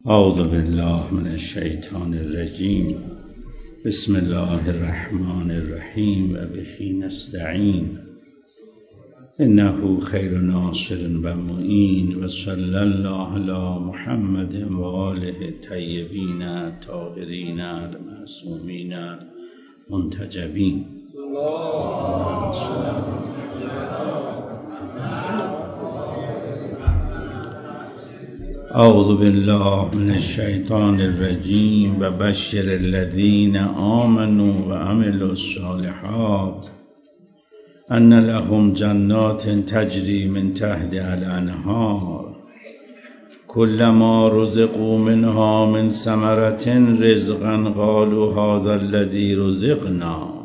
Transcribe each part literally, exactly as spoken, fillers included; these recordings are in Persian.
اعوذ بالله من الشیطان الرجیم. بسم الله الرحمن الرحیم و به نستعین. انه خیر ناصر و معین و صلی الله علی محمد و آله الطیبین الطاهرین المعصومین المنتجبین. اعوذ بالله من الشیطان الرجیم و بشر الذین آمنوا و عملوا الصالحات ان لهم جنات تجری من تحتها الانهار كلما رزقوا منها من ثمرة رزقا قالوا هذا الذي رزقنا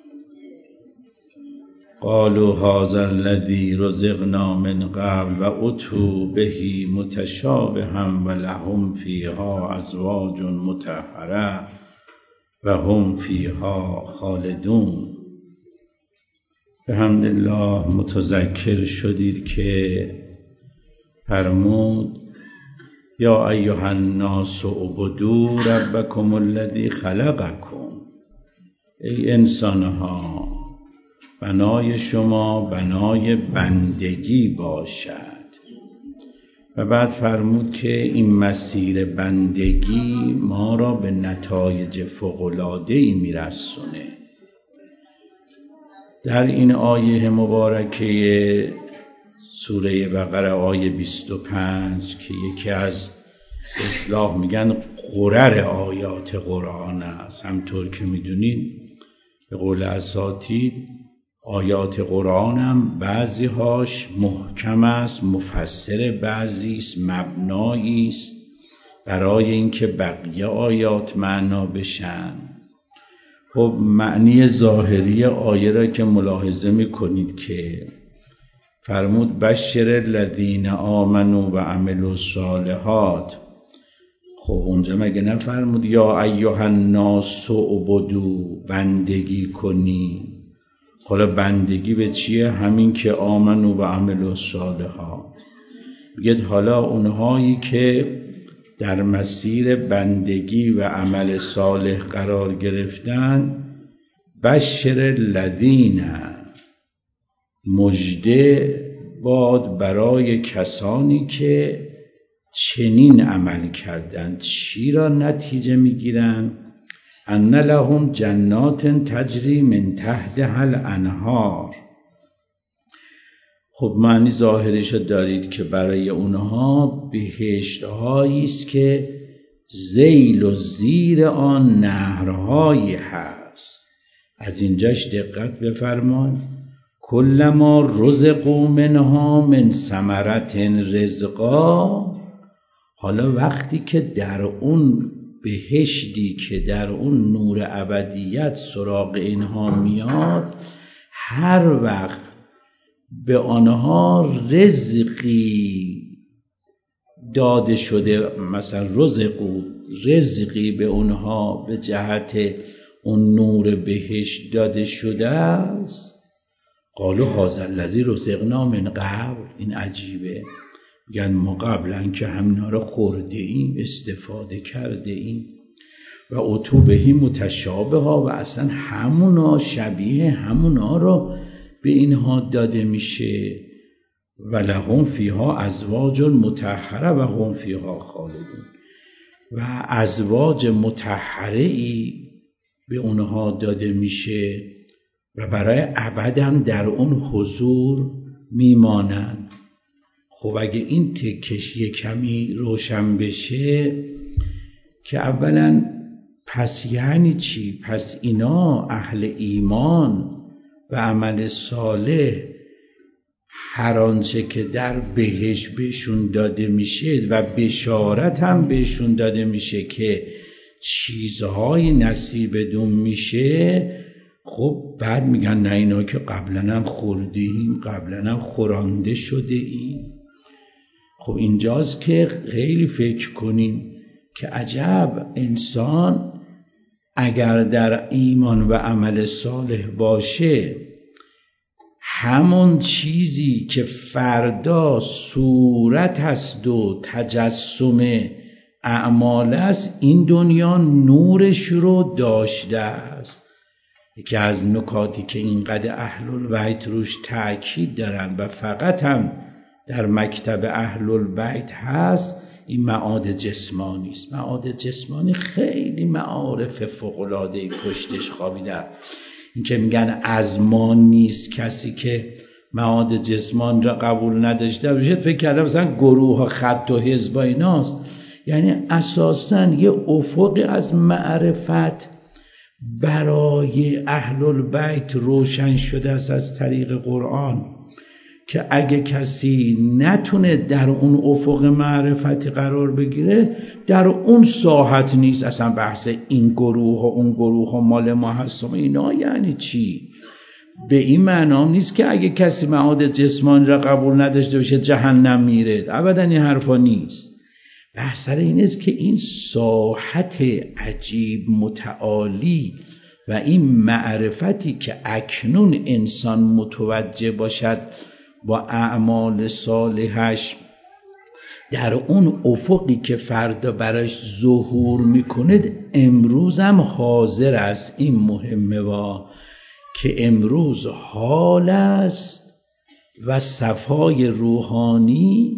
قالوا هذا الذي رزقنا من قبل و اتوا به متشابها و لهم فیها ازواج مطهره و هم فیها خالدون. به حمد الله متذکر شدید که فرمود یا ایها الناس اعبدوا ربکم الذی خلقکم. ای انسانها، بنای شما بنای بندگی باشد. و بعد فرمود که این مسیر بندگی ما را به نتایج فوق‌العاده‌ای میرسونه. در این آیه مبارکه سوره بقره آیه بیست و پنج که یکی از اصطلاح میگن غرر آیات قرآن است، همطور که میدونید به قول اساتید آیات قرآن هم بعضی هاش محکم است، مفسر بعضی است، مبنایی است برای اینکه بقیه آیات معنا بشن. خب معنی ظاهری آیه را که ملاحظه میکنید که فرمود بشر الذین آمنوا و عملوا الصالحات. خب اونجا مگه نفرمود یا ایها الناس اعبدوا، بندگی کنی؟ حالا بندگی به چیه؟ همین که آمنوا و عملوا الصالحات. بگید حالا اونهایی که در مسیر بندگی و عمل صالح قرار گرفتن، بشر الذین، مژده باد برای کسانی که چنین عمل کردند. چی را نتیجه میگیرن؟ ان لهم جنات تجری من تحتها الانهار. خب معنی ظاهرش دارید که برای اونها بهشت هایی است که ذیل و زیر آن نهرهایی هست. از اینجاش دقت بفرمایید کلما رزقوا منها من ثمرة رزقا. حالا وقتی که در اون بهشتی که در اون نور ابدیت سراغ اینها میاد، هر وقت به آنها رزقی داده شده، مثلا رزقو رزقی به اونها به جهت اون نور بهشت داده شده است، قالوا هذا الذی رزقنا من قبل. این عجیبه، میگن ما قبلا که همینا رو خورده ایم، استفاده کرده ایم. و اتوا بهی متشابه ها، و اصلا همونا شبیه همونا رو به اینها داده میشه. و لهم فیها ازواج مطهره و هم فیها خالدون. و ازواج مطهره ای به اونها داده میشه و برای ابدم در اون حضور میمانند. خب اگه این تکش یک کمی روشن بشه که اولا پس یعنی چی؟ پس اینا اهل ایمان و عمل صالح هر آنچه که در بهشت بهشون داده میشه و بشارت هم بهشون داده میشه که چیزهای نصیبتون میشه، خب بعد میگن نه اینا که قبلا هم خوردیم، قبلا هم خورانده شده ایم. خب اینجاست که خیلی فکر کنیم که عجب، انسان اگر در ایمان و عمل صالح باشه، همون چیزی که فردا صورت هست و تجسم اعمال است، این دنیا نورش رو داشته است. یکی از نکاتی که اینقدر اهل البیت روش تأکید دارن و فقط هم در مکتب اهل البیت هست، این معاد جسمانی است. معاد جسمانی خیلی معارف فوق‌العاده‌ای پشتش خوابیده. این که میگن از ما نیست کسی که معاد جسمان را قبول نداشته باشه، فکر کردم مثلا گروه ها خط و حزب ایناست. یعنی اساساً یه افقی از معرفت برای اهل البیت روشن شده است از طریق قرآن، که اگه کسی نتونه در اون افق معرفتی قرار بگیره، در اون ساحت نیست. اصلا بحث این گروه و اون گروه و مال ما هست و اینا یعنی چی؟ به این معنی نیست که اگه کسی معاد جسمان را قبول نداشته باشه جهنم میره، ابدا این حرفا نیست. بحث سر این است که این ساحت عجیب متعالی و این معرفتی که اکنون انسان متوجه باشد با اعمال صالحش در اون افقی که فردا براش ظهور میکنه، امروز هم حاضر است. این مهمه با که امروز حال است و صفای روحانی،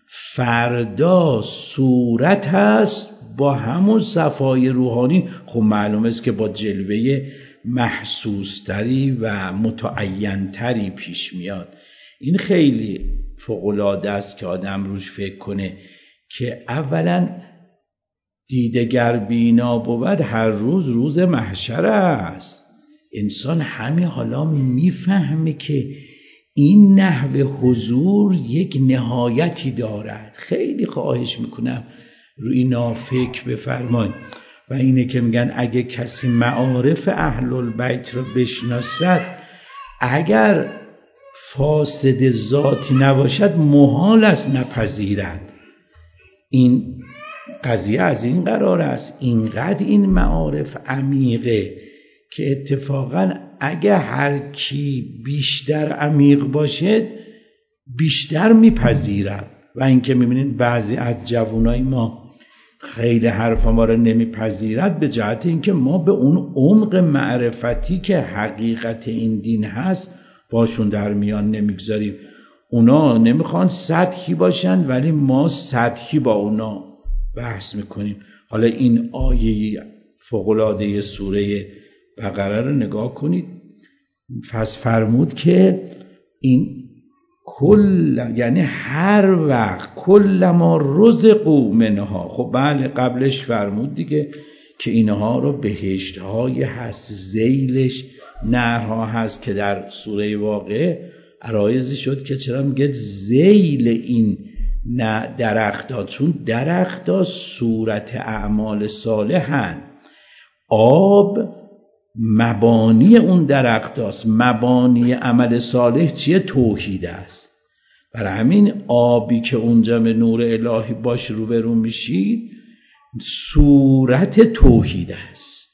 فردا صورت هست با همون صفای روحانی. خب معلوم است که با جلوه محسوستری و متعینتری پیش میاد. این خیلی فوق‌العاده است که آدم روش فکر کنه که اولا دیدگر بینا بود، هر روز روز محشر است. انسان همین حالا میفهمه که این نحو حضور یک نهایتی دارد. خیلی خواهش میکنم روی اینا فکر بفرمایید. و اینه که میگن اگه کسی معارف اهل البیت رو بشناسد، اگر فاسد ذاتی نباشد محال است نپذیرد. این قضیه از این قرار است، اینقدر این معارف عمیقه که اتفاقا اگه هر کی بیشتر عمیق باشه بیشتر میپذیرد. و اینکه میبینید بعضی از جوانای ما خیلی حرف ما رو نمیپذیرد به جهت اینکه ما به اون عمق معرفتی که حقیقت این دین هست باشون در میان نمیگذاریم. اونا نمیخوان سطحی باشن ولی ما سطحی با اونا بحث میکنیم. حالا این آیه فوق‌العاده سوره بقره رو نگاه کنید. پس فرمود که این کل، یعنی هر وقت کل ما رزقوا منها. خب بله قبلش فرمود دیگه که اینها رو بهشت های هست، ذیلش نهرها هست که در سوره واقعه عرایضی شد که چرا میگه ذیل این نه درختها، چون درختها صورت اعمال صالحن. آب مبانی اون درخت هست. مبانی عمل صالح چیه؟ توحید است. برای همین آبی که اونجا به نور الهی باش روبرو میشید صورت توحید است.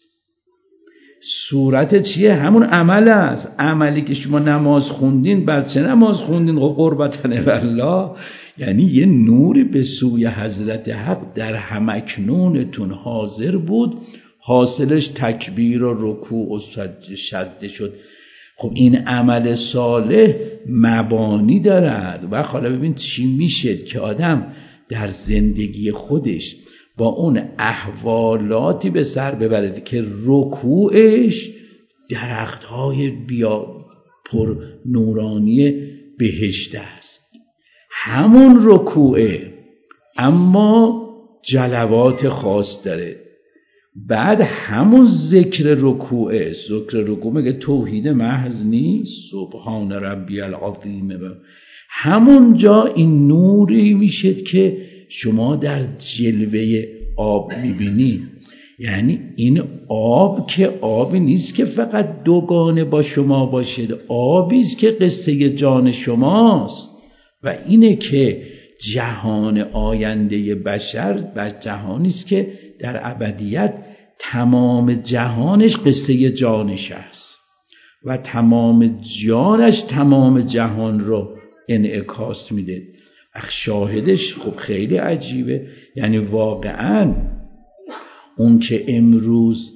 صورت چیه؟ همون عمل است. عملی که شما نماز خوندین، بچه نماز خوندین و قربتن الله، یعنی یه نوری به سوی حضرت حق در همکنونتون حاضر بود، حاصلش تکبیر و رکوع و سجده شد. خب این عمل صالح مبانی دارد. و حالا ببین چی میشه که آدم در زندگی خودش با اون احوالاتی به سر ببرد که رکوعش درختهای بیا پر نورانی بهشت است. همون رکوعه اما جلوات خاص داره. بعد همون ذکر رکوعه، ذکر رکوع میگه توحید محض نیست، سبحان ربی العظیم. همون جا این نوری میشد که شما در جلوه آب میبینید. یعنی این آب که آبی نیست که فقط دوگانه با شما باشد، آبی است که قصه جان شماست. و اینه که جهان آینده بشر و جهانی است که در ابدیت تمام جهانش قصه جانش است و تمام جانش تمام جهان رو انعکاس میده. شاهدش خب خیلی عجیبه. یعنی واقعا اون که امروز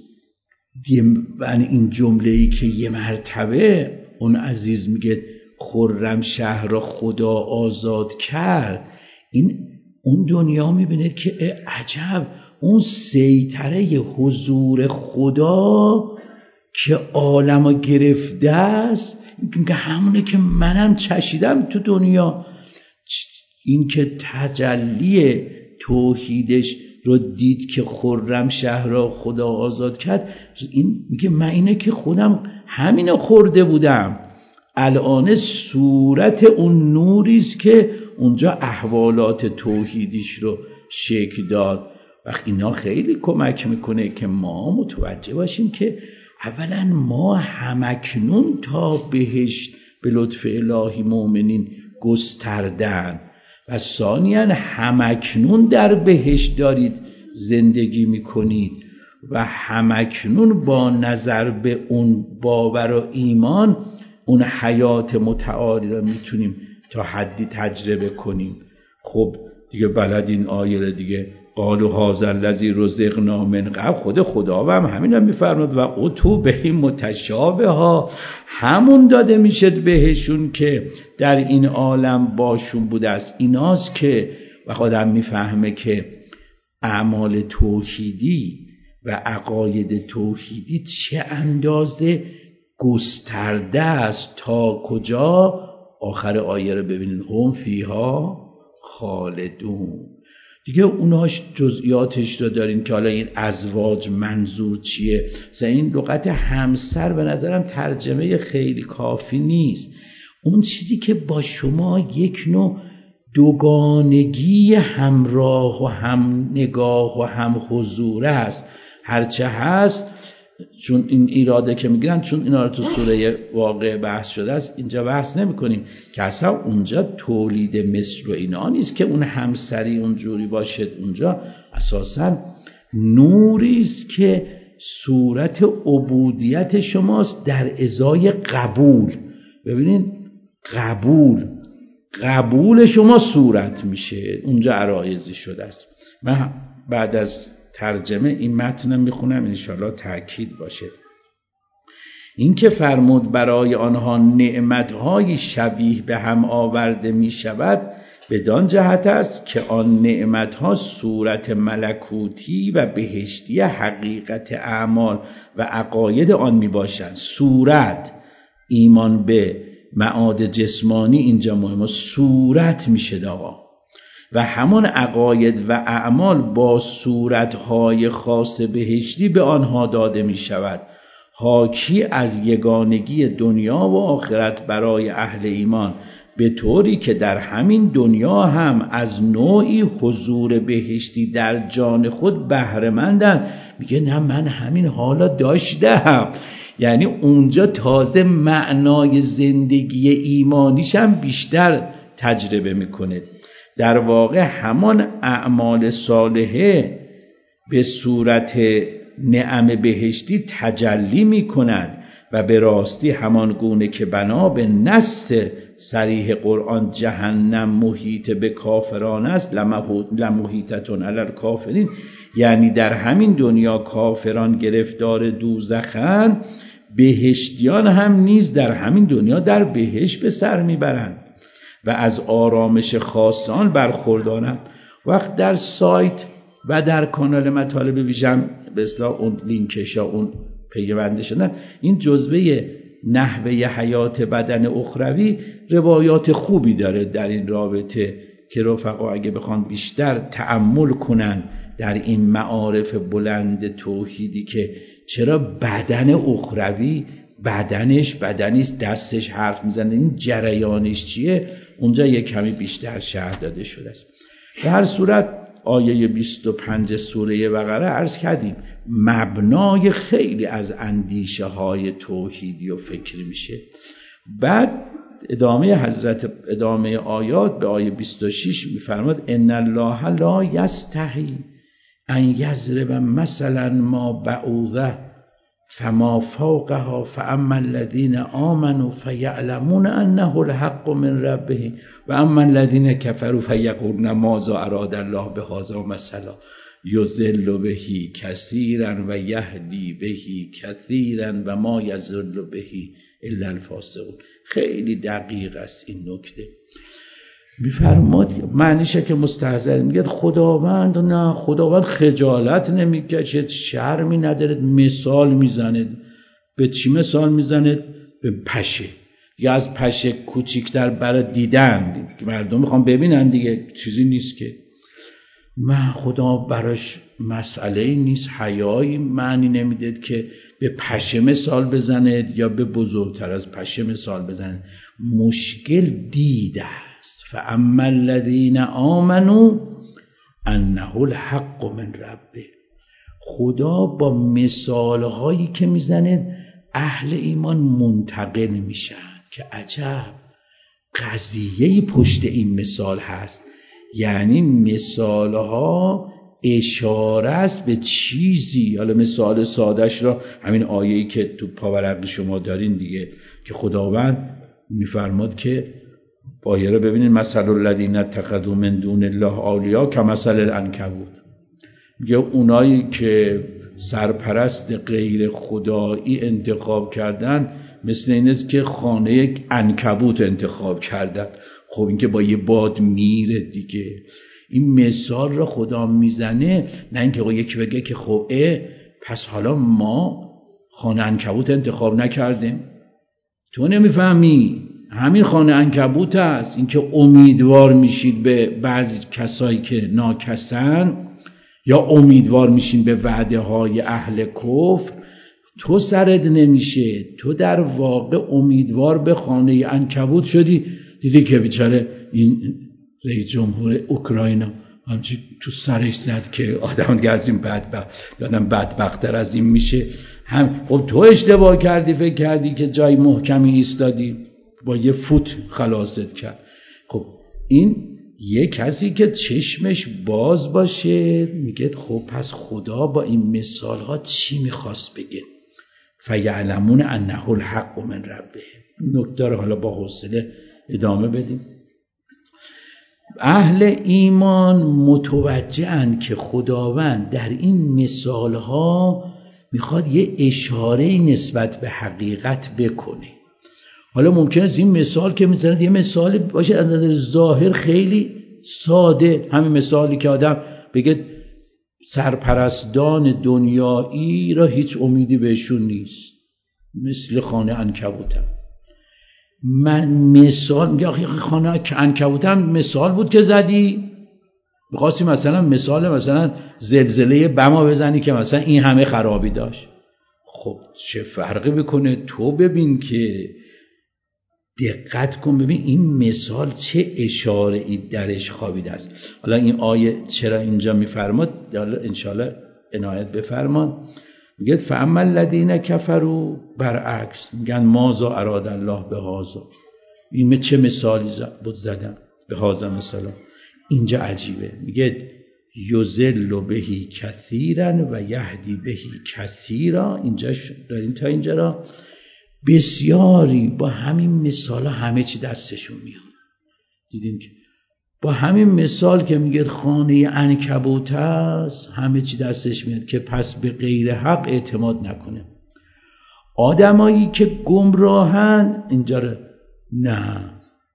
این جمله‌ای که یه مرتبه اون عزیز میگه خرم شهر را خدا آزاد کرد، این اون دنیا میبینه که عجب اون سیطره حضور خدا که عالمو گرفته است، که همونه که منم چشیدم تو دنیا. این که تجلی توحیدش رو دید که خرم شهر را خدا آزاد کرد، این میگه من اینه که خودم همینو خورده بودم، الان صورت اون نوریست که اونجا احوالات توحیدیش رو شکل داد. وقت اینا خیلی کمک میکنه که ما متوجه باشیم که اولا ما همکنون تا بهشت به لطف الهی مؤمنین گستردن و ثانیاً همکنون در بهشت دارید زندگی میکنید و همکنون با نظر به اون باور و ایمان اون حیات متعالی رو میتونیم تا حدی تجربه کنیم. خب دیگه بلد این آیه دیگه، قالوا هذا الذی رزقنا من قبل، خود خدا هم همین هم میفرماد و اتو به این متشابه ها، همون داده میشد بهشون که در این عالم باشون بوده است. ایناست که و خودم میفهمه که اعمال توحیدی و عقاید توحیدی چه اندازه گسترده است تا کجا. آخر آیه رو ببینید، هم فیها خالدون. دیگه اوناش جزئیاتش رو دارین که حالا این ازواج منظور چیه. مثلا این لغت همسر به نظرم ترجمه خیلی کافی نیست. اون چیزی که با شما یک نوع دوگانگی همراه و هم نگاه و هم حضور است، هرچه هست. چون این ایراده که میگیرن، چون اینا رو تو سوره واقعه بحث شده است، اینجا بحث نمی کنیم که اصلا اونجا تولید مثل و اینا نیست که اون همسری اونجوری باشه. اونجا اساسا نوری است که صورت عبودیت شماست در ازای قبول. ببینید قبول قبول شما صورت میشه، اونجا عرایضی شده است. من بعد از ترجمه این متن میخونم انشالله تأکید باشه. این که فرمود برای آنها نعمتهای شبیه به هم آورده میشود، بدان جهت است که آن نعمتها صورت ملکوتی و بهشتی حقیقت اعمال و عقاید آن میباشند. صورت ایمان به معاد جسمانی اینجا مهمه، صورت میشه آقا، و همان عقاید و اعمال با صورتهای خاص بهشتی به آنها داده می شود، حاکی از یگانگی دنیا و آخرت برای اهل ایمان، به طوری که در همین دنیا هم از نوعی حضور بهشتی در جان خود بهره‌مندند. میگه نه من همین حالا داشتم، یعنی اونجا تازه معنای زندگی ایمانیش هم بیشتر تجربه میکنه. در واقع همان اعمال صالحه به صورت نعم بهشتی تجلی می کنند و به راستی همان گونه که بنا به نص صریح قرآن جهنم محیط به کافران است، لمحیطتون علی الکافرین، یعنی در همین دنیا کافران گرفتار دوزخن، بهشتیان هم نیز در همین دنیا در بهشت به سر میبرند و از آرامش خاصان برخوردارند. وقت در سایت و در کانال مطالب ویژم به اصطلاح اون لینکشا اون پیونده شدن، این جزوه نحوه حیات بدن اخروی روایات خوبی داره در این رابطه که رفقا اگه بخوان بیشتر تأمل کنن در این معارف بلند توحیدی که چرا بدن اخروی بدنش بدنیست، دستش حرف میزنه، این جریانش چیه، اونجا یک کمی بیشتر شرح داده شده است. به هر صورت آیه بیست و پنج سوره بقره عرض کردیم مبنای خیلی از اندیشه های توحیدی و فکری میشه. بعد ادامه حضرت ادامه آیات به آیه بیست و شش میفرماد ان الله لا یستحی ان یضرب مثلا ما بعوضه فما فوقها فاما الذین آمنوا فیعلمون انه الحق من ربهم و اما الذین کفروا فیقولون ماذا اراد الله بهذا مثلا یضل به کثیرا و یهدی به کثیرا و ما یضل به الا الفاسقون. خیلی دقیق است این نکته. میفرماد معنیشه که مستحضر میگه خداوند نه، خداوند خجالت نمیکشه، شرمی نداره، مثال میزنه. به چی مثال میزنه؟ به پشه. دیگه از پشه کوچیکتر برای دیدن که مردم میخوان ببینن دیگه چیزی نیست که. من خدا براش مسئله نیست، حیایی معنی نمیدید که به پشه مثال بزنه یا به بزرگتر از پشه مثال بزنه. مشکل دیده است. فاما الذین آمنوا انه الحق من ربه. خدا با مثالهایی که میزنه اهل ایمان منتقل میشن که عجب قضیه پشت این مثال هست. یعنی مثالها اشاره است به چیزی. حالا مثال سادش را همین آیه‌ای که تو پاورق شما دارین دیگه، که خداوند میفرماد که آیه را ببینید مثل الذین اتخذوا من دون الله اولیاء کمثل العنکبوت. میگه اونایی که سرپرست غیر خدایی انتخاب کردن مثل این است که خانه عنکبوت انتخاب کردن. خب این که با یه باد میره دیگه. این مثال را خدا میزنه، نه اینکه یکی بگه که خب اه پس حالا ما خانه عنکبوت انتخاب نکردیم. تو نمیفهمی، همین خانه عنکبوت است. این که امیدوار میشید به بعضی کسایی که ناکسن یا امیدوار میشین به وعده های اهل کفر، تو سرت نمیشه. تو در واقع امیدوار به خانه عنکبوت شدی. دیدی که بیچاره این رئیس جمهور اوکراینا همچی تو سرش زد که آدم دیگه از این بدبخت آدم بدبخت‌تر از این میشه. هم خب تو اشتباه کردی، فکر کردی که جای محکمی ایستادی، با یه فوت خلاصت کرد. خب این یه کسی که چشمش باز باشه میگه خب پس خدا با این مثال ها چی میخواست بگه؟ فیعلمون انه الحق من ربه. نکته رو حالا با حوصله ادامه بدیم. اهل ایمان متوجه‌اند که خداوند در این مثال ها میخواد یه اشاره نسبت به حقیقت بکنه. حالا ممکنه این مثال که میزنه یه مثال باشه از نظر ظاهر خیلی ساده، همین مثالی که آدم بگه سرپرستان دنیایی را هیچ امیدی بهشون نیست، مثل خانه عنکبوتم. من مثال میگه خانه عنکبوتم مثال بود که زدی، می‌خواستی مثلا مثال مثلا زلزله بما بزنی که مثلا این همه خرابی داشت. خب چه فرقی بکنه؟ تو ببین که دقت کن ببین این مثال چه اشاره ای درش خوابیده است. حالا این آیه چرا اینجا میفرماد؟ حالا انشالله عنایت بفرمان. میگه فاما الذین کفروا، برعکس میگن ماذا اراد الله بهذا. این چه مثالی بود زدن به هذا مثلا. اینجا عجیبه، میگه یضل به کثیرا و یهدی به کثیرا. اینجا داریم تا اینجا را بسیاری با همین مثال همه چی دستشون میاد. دیدیم که با همین مثال که میگه خانه عنکبوت است همه چی دستش میاد که پس به غیر حق اعتماد نکنه. آدمایی که گمراهن اینجا را نه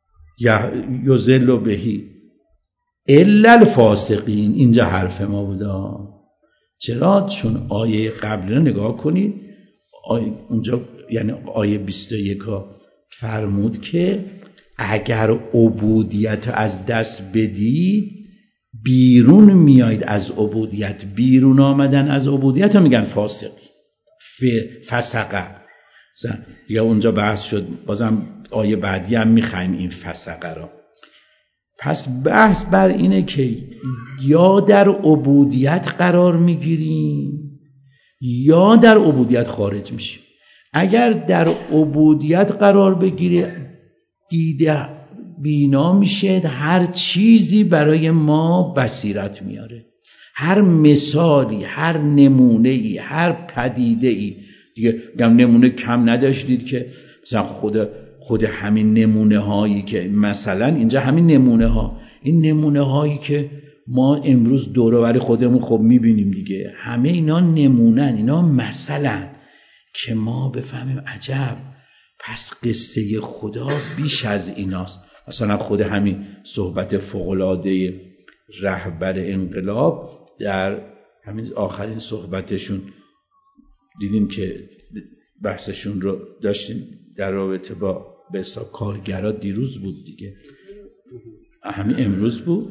یضل بهی الا الفاسقین. اینجا حرف ما بودا. چرا؟ چون آیه قبل رو نگاه کنید، آیه اونجا یعنی آیه بیست و یک فرمود که اگر عبودیت از دست بدید بیرون میایید از عبودیت. بیرون آمدن از عبودیت رو میگن فاسقی، فسقه. دیگه اونجا بحث شد، بازم آیه بعدی هم میخوایم این فسقه را. پس بحث بر اینه که یا در عبودیت قرار میگیریم یا در عبودیت خارج میشیم. اگر در عبودیت قرار بگیری دیده بینا میشه، هر چیزی برای ما بصیرت میاره، هر مثالی، هر نمونه‌ای، هر پدیده‌ای دیگه میگم نمونه کم نداشتید که مثلا خود خود همین نمونه هایی که مثلا اینجا همین نمونه ها، این نمونه هایی که ما امروز دور و بر خودمون خب میبینیم دیگه، همه اینا نمونن، اینا مثلا که ما بفهمیم عجب پس قصه خدا بیش از ایناست. مثلا خود همین صحبت فوق‌العاده رهبر انقلاب در همین آخرین صحبتشون دیدیم که بحثشون رو داشتیم در رابطه با به حساب کارگرا، دیروز بود دیگه، همین امروز بود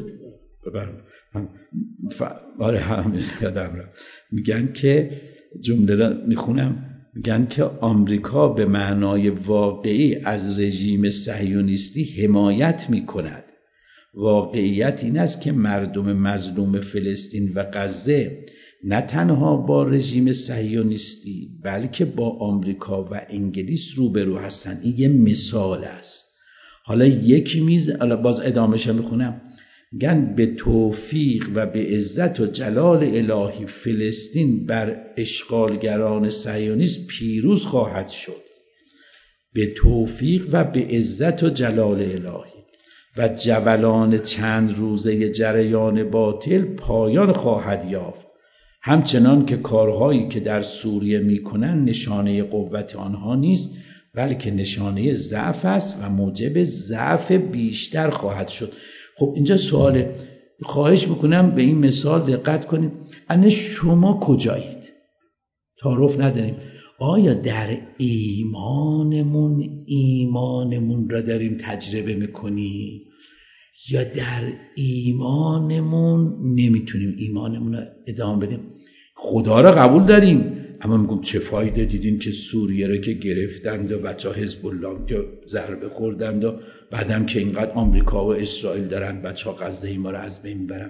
هم ف... آره همین یادم رفت. میگن که جمله را میخونم، میگن که آمریکا به معنای واقعی از رژیم صهیونیستی حمایت میکند. واقعیت این است که مردم مظلوم فلسطین و غزه نه تنها با رژیم صهیونیستی بلکه با آمریکا و انگلیس روبرو هستند. این یه مثال است. حالا یکی میز حالا باز ادامهش میخونم، میگن به توفیق و به عزت و جلال الهی فلسطین بر اشغالگران صهیونیست پیروز خواهد شد. به توفیق و به عزت و جلال الهی و جولان چند روزه جریان باطل پایان خواهد یافت. همچنان که کارهایی که در سوریه میکنن نشانه قوت آنها نیست بلکه نشانه ضعف است و موجب ضعف بیشتر خواهد شد. خب اینجا سواله، خواهش میکنم به این مثال دقت کنیم. انه شما کجایید؟ تعارف نداریم. آیا در ایمانمون ایمانمون را داریم تجربه میکنیم یا در ایمانمون نمیتونیم ایمانمون را ادامه بدیم؟ خدا را قبول داریم اما میگم چه فایده دیدین که سوریه را که گرفتند و بچه ها حزب الله که ضربه خوردند و بعدم که اینقدر آمریکا و اسرائیل دارن بچه ها غزه ما را از بین برن.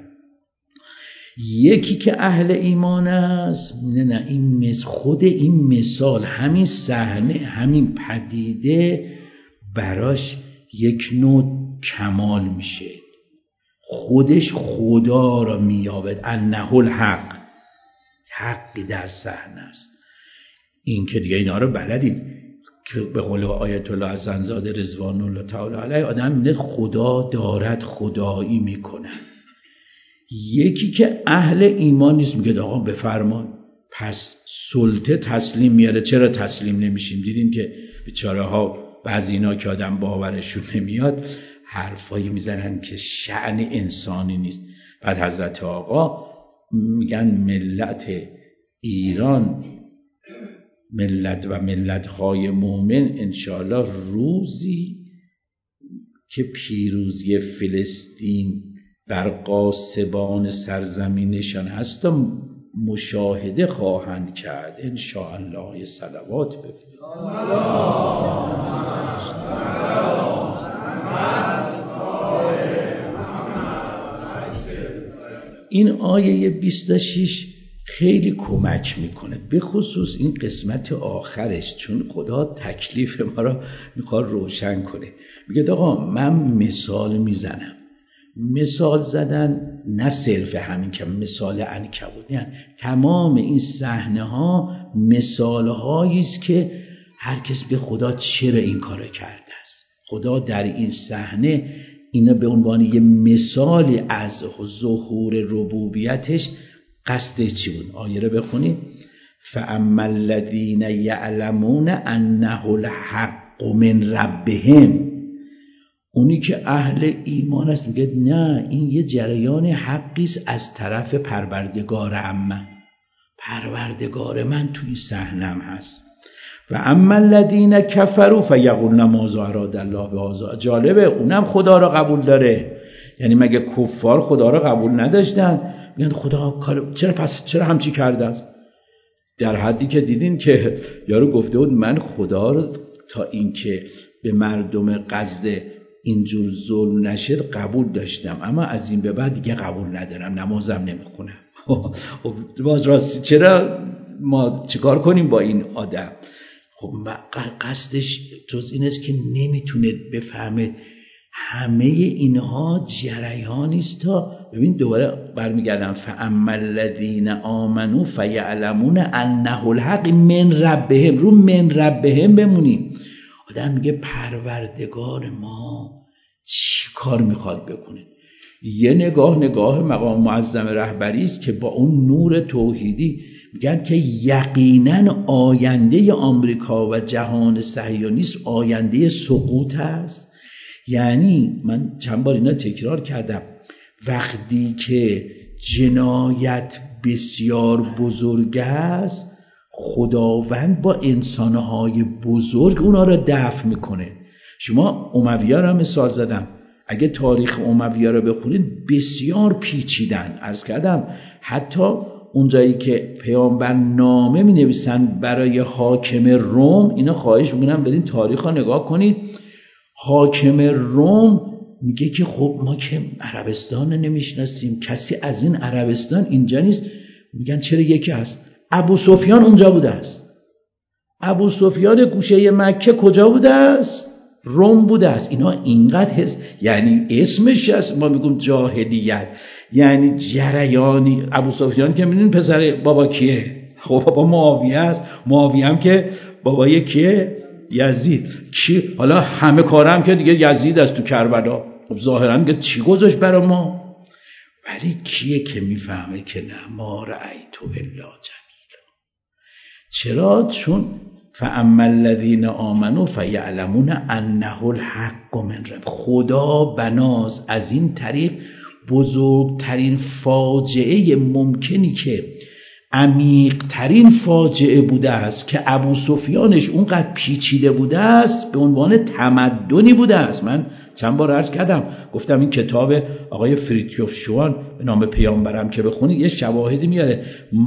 یکی که اهل ایمان است، نه نه این مس خود این مثال، همین صحنه، همین پدیده براش یک نوع کمال میشه، خودش خدا را مییابد. انه الحق، حقی در صحنه است. این که دیگه اینا رو بلدید که به قول آیت الله حسن‌زاده رضوان الله تعالی علیه آدم میگه خدا دارد خدایی میکنه. یکی که اهل ایمان نیست میگه آقا بفرمان، پس سلطه تسلیم میاره. چرا تسلیم نمیشیم؟ دیدین که بیچاره ها بعضی اینا که آدم باورشون نمیاد حرفایی میزنن که شأن انسانی نیست. بعد حضرت آقا میگن ملت ایران، ملت و ملت‌های مؤمن انشاءالله روزی که پیروزی فلسطین بر غاصبان سرزمینشان هست و مشاهده خواهند کرد انشاءالله. صلوات بفرستید. این آیه بیست و شش خیلی کمک میکنه، به خصوص این قسمت آخرش، چون خدا تکلیف ما را میخواد روشن کنه. میگه آقا من مثال میزنم. مثال زدن نه صرف همین که مثال عنکبوت، یعنی تمام این صحنه ها مثال هایی است که هر کس به خدا چرا این کارو کرده است. خدا در این صحنه اینا به عنوان یه مثالی از ظهور ربوبیتش قصدش چی بود؟ آیه رو بخونید. فاما الذین یعلمون انه الحق من ربهم، اونی که اهل ایمان است میگه نه این یه جریان حقی است از طرف پروردگارم، من پروردگار من توی صحنم هست. و اما الذین کفروا فیقولون ماذا اراد الله بهذا. جالبه اونم خدا را قبول داره. یعنی مگه کفار خدا را قبول نداشتن؟ میگن خدا چرا پس چرا همچی کرده است؟ در حدی که دیدین که یارو گفته بود من خدا رو تا اینکه به مردم غزه اینجور ظلم نشد قبول داشتم اما از این به بعد دیگه قبول ندارم، نمازم نمیخونم. باز راستی چرا ما چیکار کنیم با این آدم؟ خب قصدش جز این است که نمیتونه بفهمه همه اینها جریانی است تا ببین دوباره برمیگردم فاما الذین آمنوا فیعلمون انه الحق من ربهم، رو من ربهم بمونیم. آدم میگه پروردگار ما چی کار میخواد بکنه؟ یه نگاه نگاه مقام معظم رهبری است که با اون نور توحیدی میگن که یقینا آینده آمریکا و جهان صهیونیسم آینده سقوط است. یعنی من چند بار اینا تکرار کردم، وقتی که جنایت بسیار بزرگ است خداوند با انسانهای بزرگ اونا را دفع میکنه. شما اموی‌ها را مثال زدم، اگه تاریخ اموی‌ها را بخونید بسیار پیچیدن. عرض کردم حتی اونجایی که پیامبر نامه می نویسن برای حاکم روم، اینا خواهش میکنم برین تاریخ ها نگاه کنید. حاکم روم میگه که خب ما که عربستان نمیشناسیم، کسی از این عربستان اینجا نیست. میگن چرا یکی هست، ابو سفیان اونجا بوده است. ابو سفیان گوشه مکه کجا بوده است؟ روم بوده است. اینا اینقدر حس... یعنی اسمش هست، ما میگم جاهلیت، یعنی جریانی. ابو سفیان که میدونین پسر بابا کیه؟ خب بابا معاویه است. معاویه هم که بابای کیه؟ یزید. کی؟ حالا همه کارم که دیگه یزید است تو کربلا. خب ظاهرا که چی گذاشت برای ما؟ ولی کیه که میفهمه که نه ما رأیتو الا جمیلا؟ چرا؟ چون فاما الذین آمنوا فیعلمون انه الحق من رب. خدا بناز از این طریق بزرگترین فاجعه ممکنی که عمیق‌ترین فاجعه بوده است که ابو سفیانش اونقدر پیچیده بوده است به عنوان تمدنی بوده است. من چند بار عرض کردم، گفتم این کتاب آقای فریدریش شوان به نام پیامبرم که بخونید یه شواهدی میاره.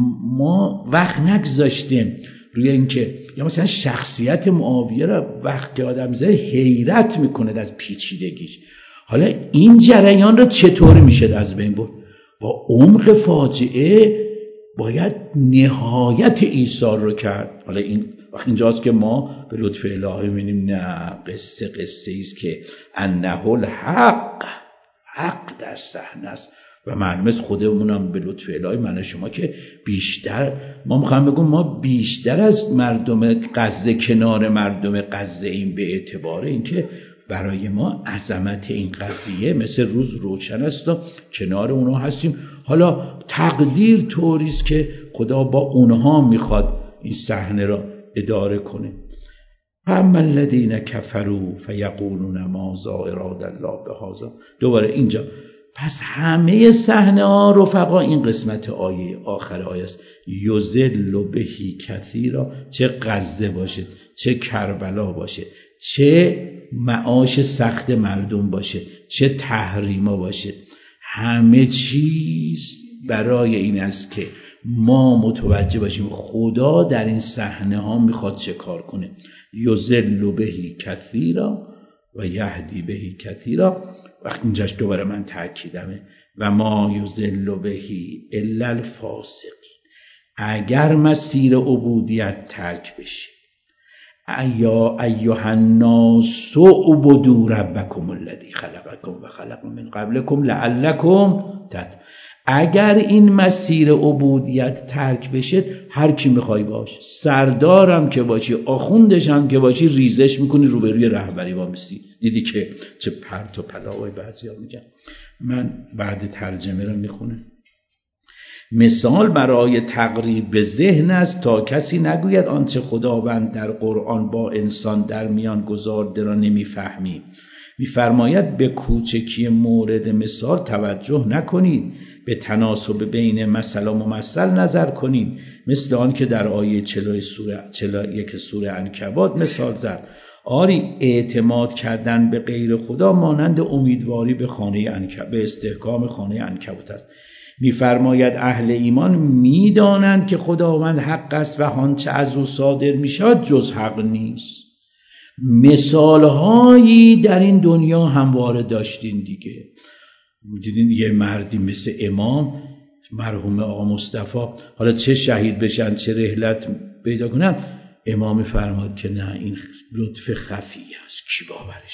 ما وقت نگذاشتیم روی اینکه یا مثلا شخصیت معاویه را وقت که آدم زه حیرت میکنه از پیچیدگیش. حالا این جریان را چطوری میشه از بین برد؟ با عمق فاجعه باید نهایت ایثار رو کرد. حالا این اینجاست که ما به لطف الهی می‌بینیم نه، قصه قصه ایست که انه الحق، حق در صحنه است و معلوم است خودمونم به لطف الهی من شما که بیشتر ما میخوام بگم ما بیشتر از مردم غزه کنار مردم غزه این به اعتبار اینکه برای ما عظمت این قضیه مثل روز روشن است و کنار اونها هستیم. حالا تقدیر طوریست که خدا با اونها میخواد این صحنه را اداره کنه. اما الذین کفروا فیقولون ماذا اراد الله بهذا. دوباره اینجا پس همه صحنه ها رفقا این قسمت آیه آخر آیه است. یذل بهی کثیرا، چه غزه باشه، چه کربلا باشه، چه معاش سخت مردم باشه، چه تحریما باشه، همه چیز برای این است که ما متوجه باشیم خدا در این صحنه ها میخواد چه کار کنه. یذل بهی کثیرا و یهدی بهی کثیرا. وقت اینجاش دوباره من تأکیدمه و ما یذل بهی الا الفاسقین. اگر مسیر عبودیت ترک بشه، ایا ایها الناس اعبدوا ربکم الذی خلقکم و خلق من قبلکم لعلکم تتقون. اگر این مسیر عبودیت ترک بشه، هر کی میخوای باش، سردارم که باشی، آخوندشم که باشی، ریزش میکنی روبروی رهبری وامیستی. دیدی که چه پرت و پلاوی بعضیا میگن. من بعد ترجمه رو میخونم. مثال برای تقریب به ذهن است تا کسی نگوید آنچه خداوند در قرآن با انسان در میان گذارده را نمیفهمیم. میفرماید به کوچکی مورد مثال توجه نکنید، به تناسب بین مثل و ممثل نظر کنید، مثل آن که در آیه چهل سوره چهل و یک سوره عنکبوت مثال زد. آری اعتماد کردن به غیر خدا مانند امیدواری به خانه عنکبوت، به استحکام خانه عنکبوت است. می‌فرماید اهل ایمان می‌دانند که خداوند حق است و آنچه از او صادر می‌شود جز حق نیست. مثال‌هایی در این دنیا همواره داشتین دیگه. دیدین یه مردی مثل امام مرحوم آقا مصطفی، حالا چه شهید بشن چه رحلت پیدا کنن، امام فرماد که نه، این لطف خفی است، کی باورش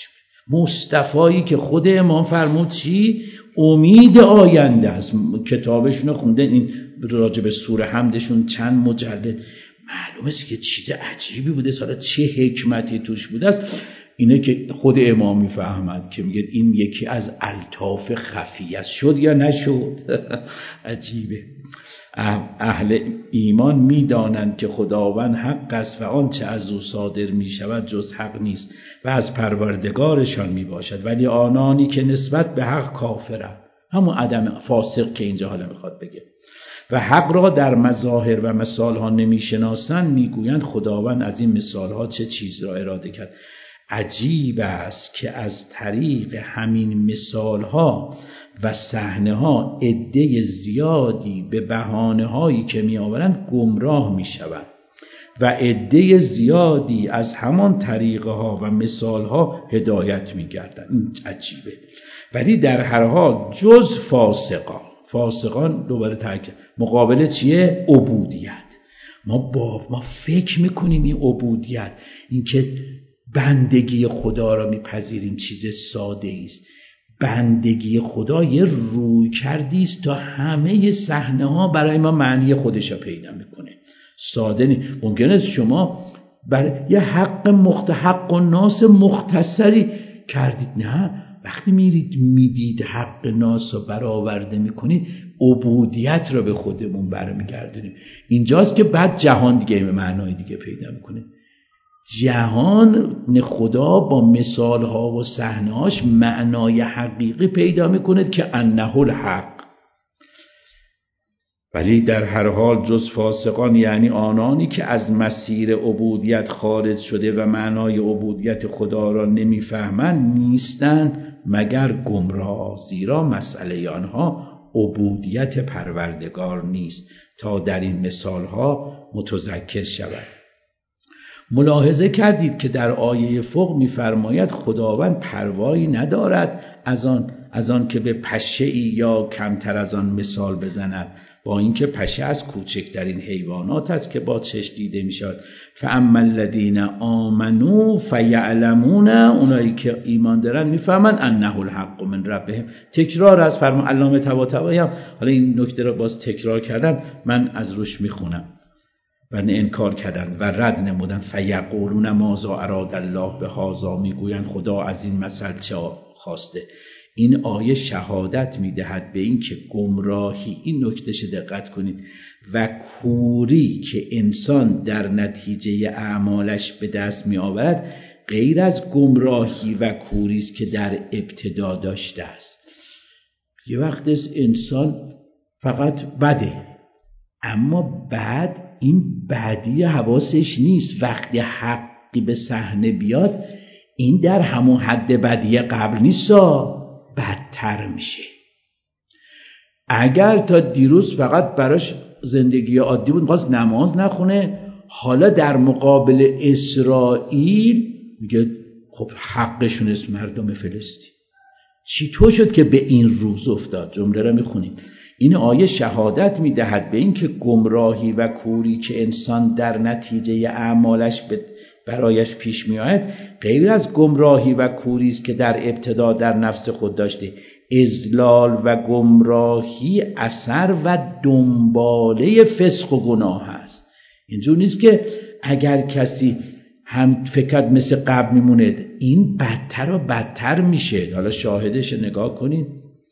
مصطفایی که خود امام فرمود چی؟ امید آینده است. کتابشون خونده، این راجع به سوره حمدشون چند مجلد، معلومه است که چیز عجیبی بوده، حالا چه حکمتی توش بوده است اینه که خود امام میفهمد که میگه این یکی از الطاف خفیه است. شد یا نشد؟ عجیبه. اهل ایمان میدانند که خداوند حق است و آنچه از او صادر میشود جز حق نیست و از پروردگارشان میباشد، ولی آنانی که نسبت به حق کافرند، همون عدم فاسق که اینجا حالا میخواد بگه، و حق را در مظاهر و مثالها نمیشناسند، میگویند خداوند از این مثالها چه چیز را اراده کرد. عجیب است که از طریق همین مثالها و صحنه‌ها عده زیادی به بهانه‌هایی که می‌آورند گمراه می‌شوند و عده زیادی از همان طریقه‌ها و مثالها هدایت می‌گردند. این عجیبه. ولی در هر حال جز فاسقان، فاسقان دوباره تاکید مقابل چیه؟ عبودیت. ما با ما فکر می‌کنیم این عبودیت، این که بندگی خدا را میپذیریم چیز ساده است. بندگی خدا یه روی کردی است تا همه صحنه ها برای ما معنی خودش را پیدا میکنه. ساده نیست. ممکن است شما برای یه حق مختحق و ناس مختصری کردید، نه وقتی میرید میدید حق ناس رو برآورده میکنید، عبودیت را به خودمون برمیگردونیم. اینجاست که بعد جهان دیگه به معنای دیگه پیدا میکنه. جهان خدا با مثالها و صحنه‌هاش معنای حقیقی پیدا می‌کند که انه الحق. ولی در هر حال جز فاسقان، یعنی آنانی که از مسیر عبودیت خارج شده و معنای عبودیت خدا را نمی‌فهمند، نیستند مگر گمراه، زیرا مسئله آنها عبودیت پروردگار نیست تا در این مثالها متذکر شود. ملاحظه کردید که در آیه فوق می‌فرماید خداوند پروایی ندارد از آن از آن که به پشه‌ای یا کمتر از آن مثال بزند، با اینکه پشه از کوچکترین حیوانات است که با چشم دیده می‌شود. فاما الذین آمنوا فیعلمون، اونایی که ایمان دارن می‌فهمند انه الحق من ربهم. تکرار از فرمان علامه طباطبایی هم حالا این نکته را باز تکرار کردن، من از روش می‌خونم. و انکار کردند و رد نمودند. فیقولون ماذا اراد الله بهذا، میگویند خدا از این مثل چه خواسته. این آیه شهادت میدهد به این که گمراهی، این نکتهش دقت کنید، و کوری که انسان در نتیجه اعمالش به دست می آورد غیر از گمراهی و کوری است که در ابتدا داشته است. یه وقت از انسان فقط بده، اما بعد این بدی حواسش نیست. وقتی حقی به صحنه بیاد، این در همون حد بدی قبل نیست، بدتر میشه. اگر تا دیروز فقط براش زندگی عادی بود، می‌خواست نماز نخونه، حالا در مقابل اسرائیل میگه خب حقشون است مردم فلسطین. چی تو شد که به این روز افتاد؟ جمله را میخونیم. این آیه شهادت میدهد به این که گمراهی و کوری که انسان در نتیجه اعمالش برایش پیش میآید غیر از گمراهی و کوری است که در ابتدا در نفس خود داشته. اضلال و گمراهی اثر و دنباله فسق و گناه است. اینجور نیست که اگر کسی هم فکرت مثل قبل میمونه، این بدتر و بدتر میشه. حالا شاهدش نگاه کنید.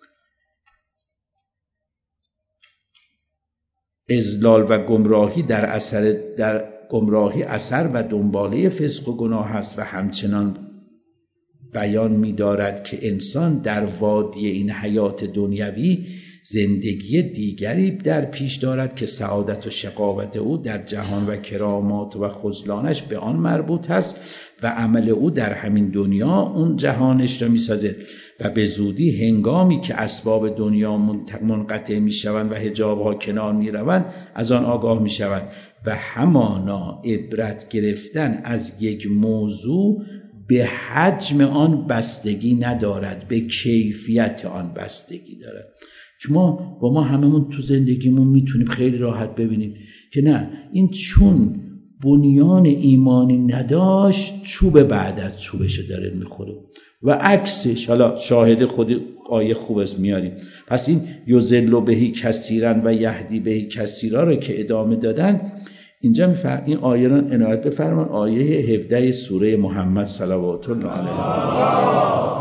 اضلال و گمراهی در اثر در گمراهی اثر و دنباله فسق و گناه است و همچنان بیان می‌دارد که انسان در وادی این حیات دنیوی زندگی دیگری در پیش دارد که سعادت و شقاوت او در جهان و کرامات و خذلانش به آن مربوط است و عمل او در همین دنیا اون جهانش را می‌سازد و به زودی هنگامی که اسباب دنیا منقطع می‌شوند و حجاب‌ها کنار می‌روند از آن آگاه می‌شوند و همانا عبرت گرفتن از یک موضوع به حجم آن بستگی ندارد، به کیفیت آن بستگی دارد. شما با ما هممون تو زندگیمون میتونیم خیلی راحت ببینیم که نه، این چون بنیان ایمانی نداشت چوب بعد از چوبشو داره میخوره و عکسش. حالا شاهد خود آیه خوب است میاریم. پس این یضل بهی کثیرا و یهدی بهی کثیرا رو که ادامه دادن اینجا میفرم این آیه رو عنایت بفرمان. آیه هفده سوره محمد صلوات الله علیه.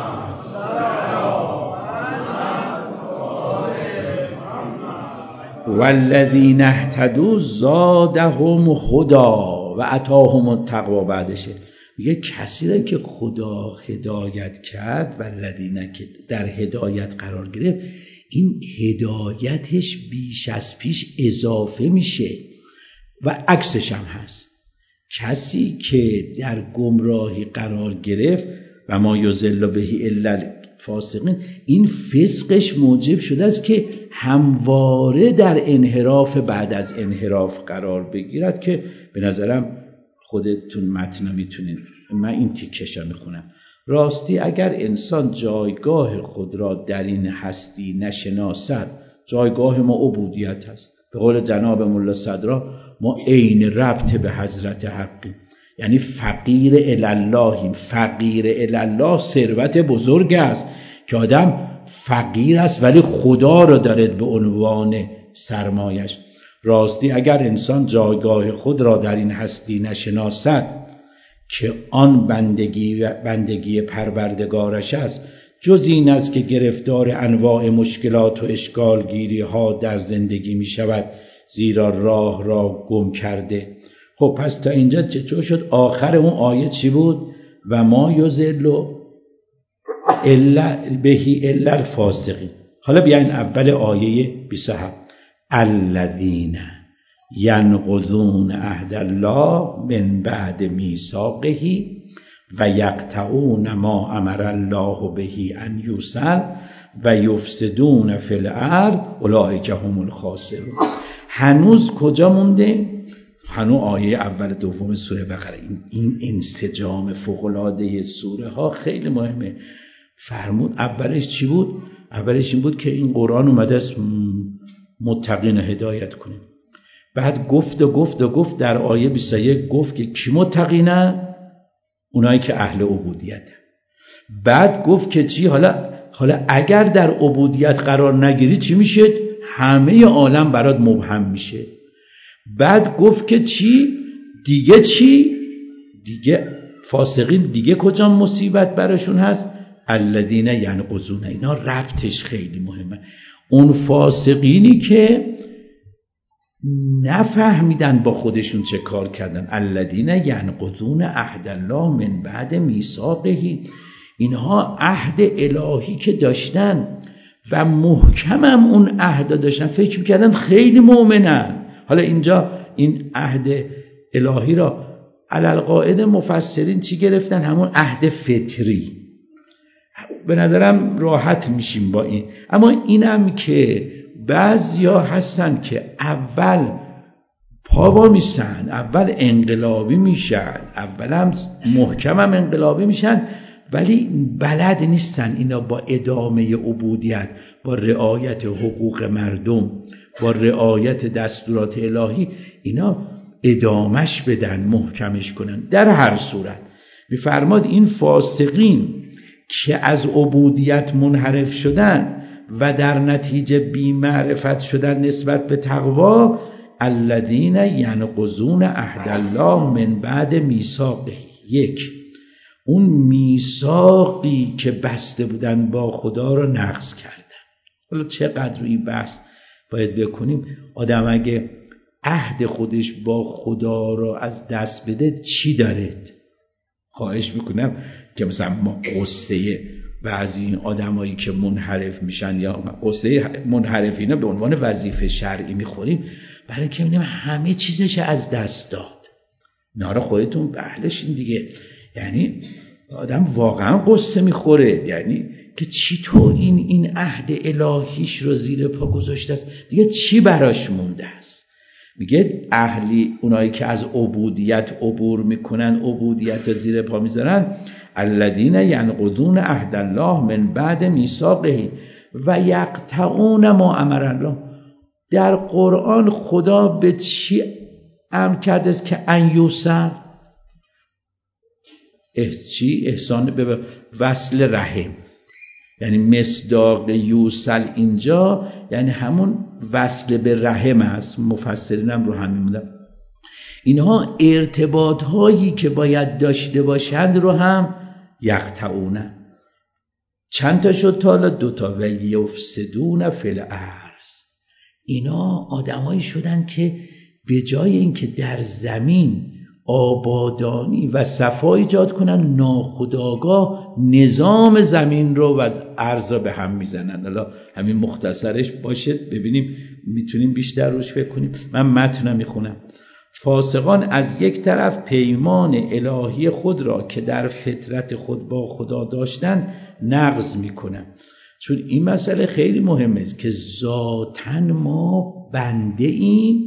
والذین اهتدوا زادهم هدی و اتاهم التقوی. بعدشه میگه کسی را که خدا هدایت کرد، والذین که در هدایت قرار گرفت، این هدایتش بیش از پیش اضافه میشه و عکسش هم هست. کسی که در گمراهی قرار گرفت و ما یضل بهی الا فاسقین، این فسقش موجب شده است که همواره در انحراف بعد از انحراف قرار بگیرد که به نظرم خودتون متن میتونید، من این تیکشو میخونم. راستی اگر انسان جایگاه خود را در این هستی نشناسد، جایگاه ما عبودیت هست. به قول جناب ملا صدرا ما عین ربط به حضرت حقیم، یعنی فقیر الاللهیم. فقیر الالله ثروت بزرگ است که آدم فقیر است ولی خدا را دارد به عنوان سرمایش. راستی اگر انسان جایگاه خود را در این هستی نشناسد که آن بندگی بندگی پروردگارش است، جز این است که گرفتار انواع مشکلات و اشکالگیری ها در زندگی می شود، زیرا راه را گم کرده. خب پس تا اینجا چطور شد؟ آخر اون آیه چی بود؟ و ما یضل الا بهی الا الفاسقین. حالا بیاین اول آیه بیست و هفت. الذین ینقضون عهد الله من بعد میثاقه و یقطعون ما امر الله به ان یوصل و یفسدون فی الارض اولئک هم الخاسرون. هنوز کجا مونده؟ هنوز آیه اول دوم سوره بقره. این این انسجام فوق‌العاده سوره ها خیلی مهمه. فرمود اولش چی بود؟ اولش این بود که این قرآن اومده است متقین هدایت کنه. بعد گفت و گفت و گفت در آیه بیست و یک گفت که کی متقینن؟ اونایی که اهل عبودیت. بعد گفت که چی؟ حالا حالا اگر در عبودیت قرار نگیری چی میشه؟ همه عالم برات مبهم میشه. بعد گفت که چی؟ دیگه چی؟ دیگه فاسقین دیگه کجا مصیبت براشون هست؟ الذین ینقضون. اینا ربطش خیلی مهمه. اون فاسقینی که نفهمیدن با خودشون چه کار کردن. الذین ینقضون عهد الله من بعد میثاقه. اینها عهد الهی که داشتن و محکمم اون عهد داشتن، فکر میکردن خیلی مؤمنن. حالا اینجا این عهد الهی را علالقاعده مفسرین چی گرفتن؟ همون عهد فطری. به نظرم راحت میشیم با این. اما اینم که بعضیا هستن که اول پا میشن، اول انقلابی میشن، اول هم محکم هم انقلابی میشن، ولی بلد نیستن اینا با ادامه عبودیت، با رعایت حقوق مردم، با رعایت دستورات الهی اینا ادامش بدن، محکمش کنن. در هر صورت میفرماد این فاسقین که از عبودیت منحرف شدن و در نتیجه بی معرفت شدن نسبت به تقوا، الذین ینقضون عهد الله من بعد میثاقه. یک، اون میثاقی که بسته بودن با خدا رو نقض کردن. حالا چقدر روی بحث باید بکنیم؟ آدم اگه عهد خودش با خدا رو از دست بده چی دارد؟ خواهش میکنم که مثلا ما قصه بعضی این آدمایی که منحرف میشن یا قصه منحرفینا به عنوان وظیفه شرعی میخوریم، برای که میبینیم همه چیزش از دست داد. نارا خودتون به اهلشین دیگه. یعنی آدم واقعا قصه میخوره، یعنی که چی تو این این عهد الهیش رو زیر پا گذاشته است، دیگه چی براش مونده است؟ میگه اهلی اونایی که از عبودیت عبور میکنن، عبودیت رو زیر پا میذارن، الذین ینقضون عهد الله من بعد میثاقه و یقطعون ما امر الله. در قرآن خدا به چی امر کرده است که ان یوصل، چی؟ احسان به وصل رحم، یعنی مصداق یوصل اینجا یعنی همون وصل به رحم است. مفسرین هم رو همین موندن. اینها ارتباط هایی که باید داشته باشند رو هم یقطعونه. چند تا شد تا حالا؟ دوتا. و یفسدون فی الارض. اینا آدمایی شدن که به جای اینکه در زمین آبادانی و صفا ایجاد کنن، ناخودآگاه نظام زمین رو و ارض رو به هم میزنن. حالا همین مختصرش باشه، ببینیم میتونیم بیشتر روش فکر کنیم. من متن میخونم. فاسقان از یک طرف پیمان الهی خود را که در فطرت خود با خدا داشتن نقض میکنن. چون این مسئله خیلی مهمه است که ذاتاً ما بنده ایم،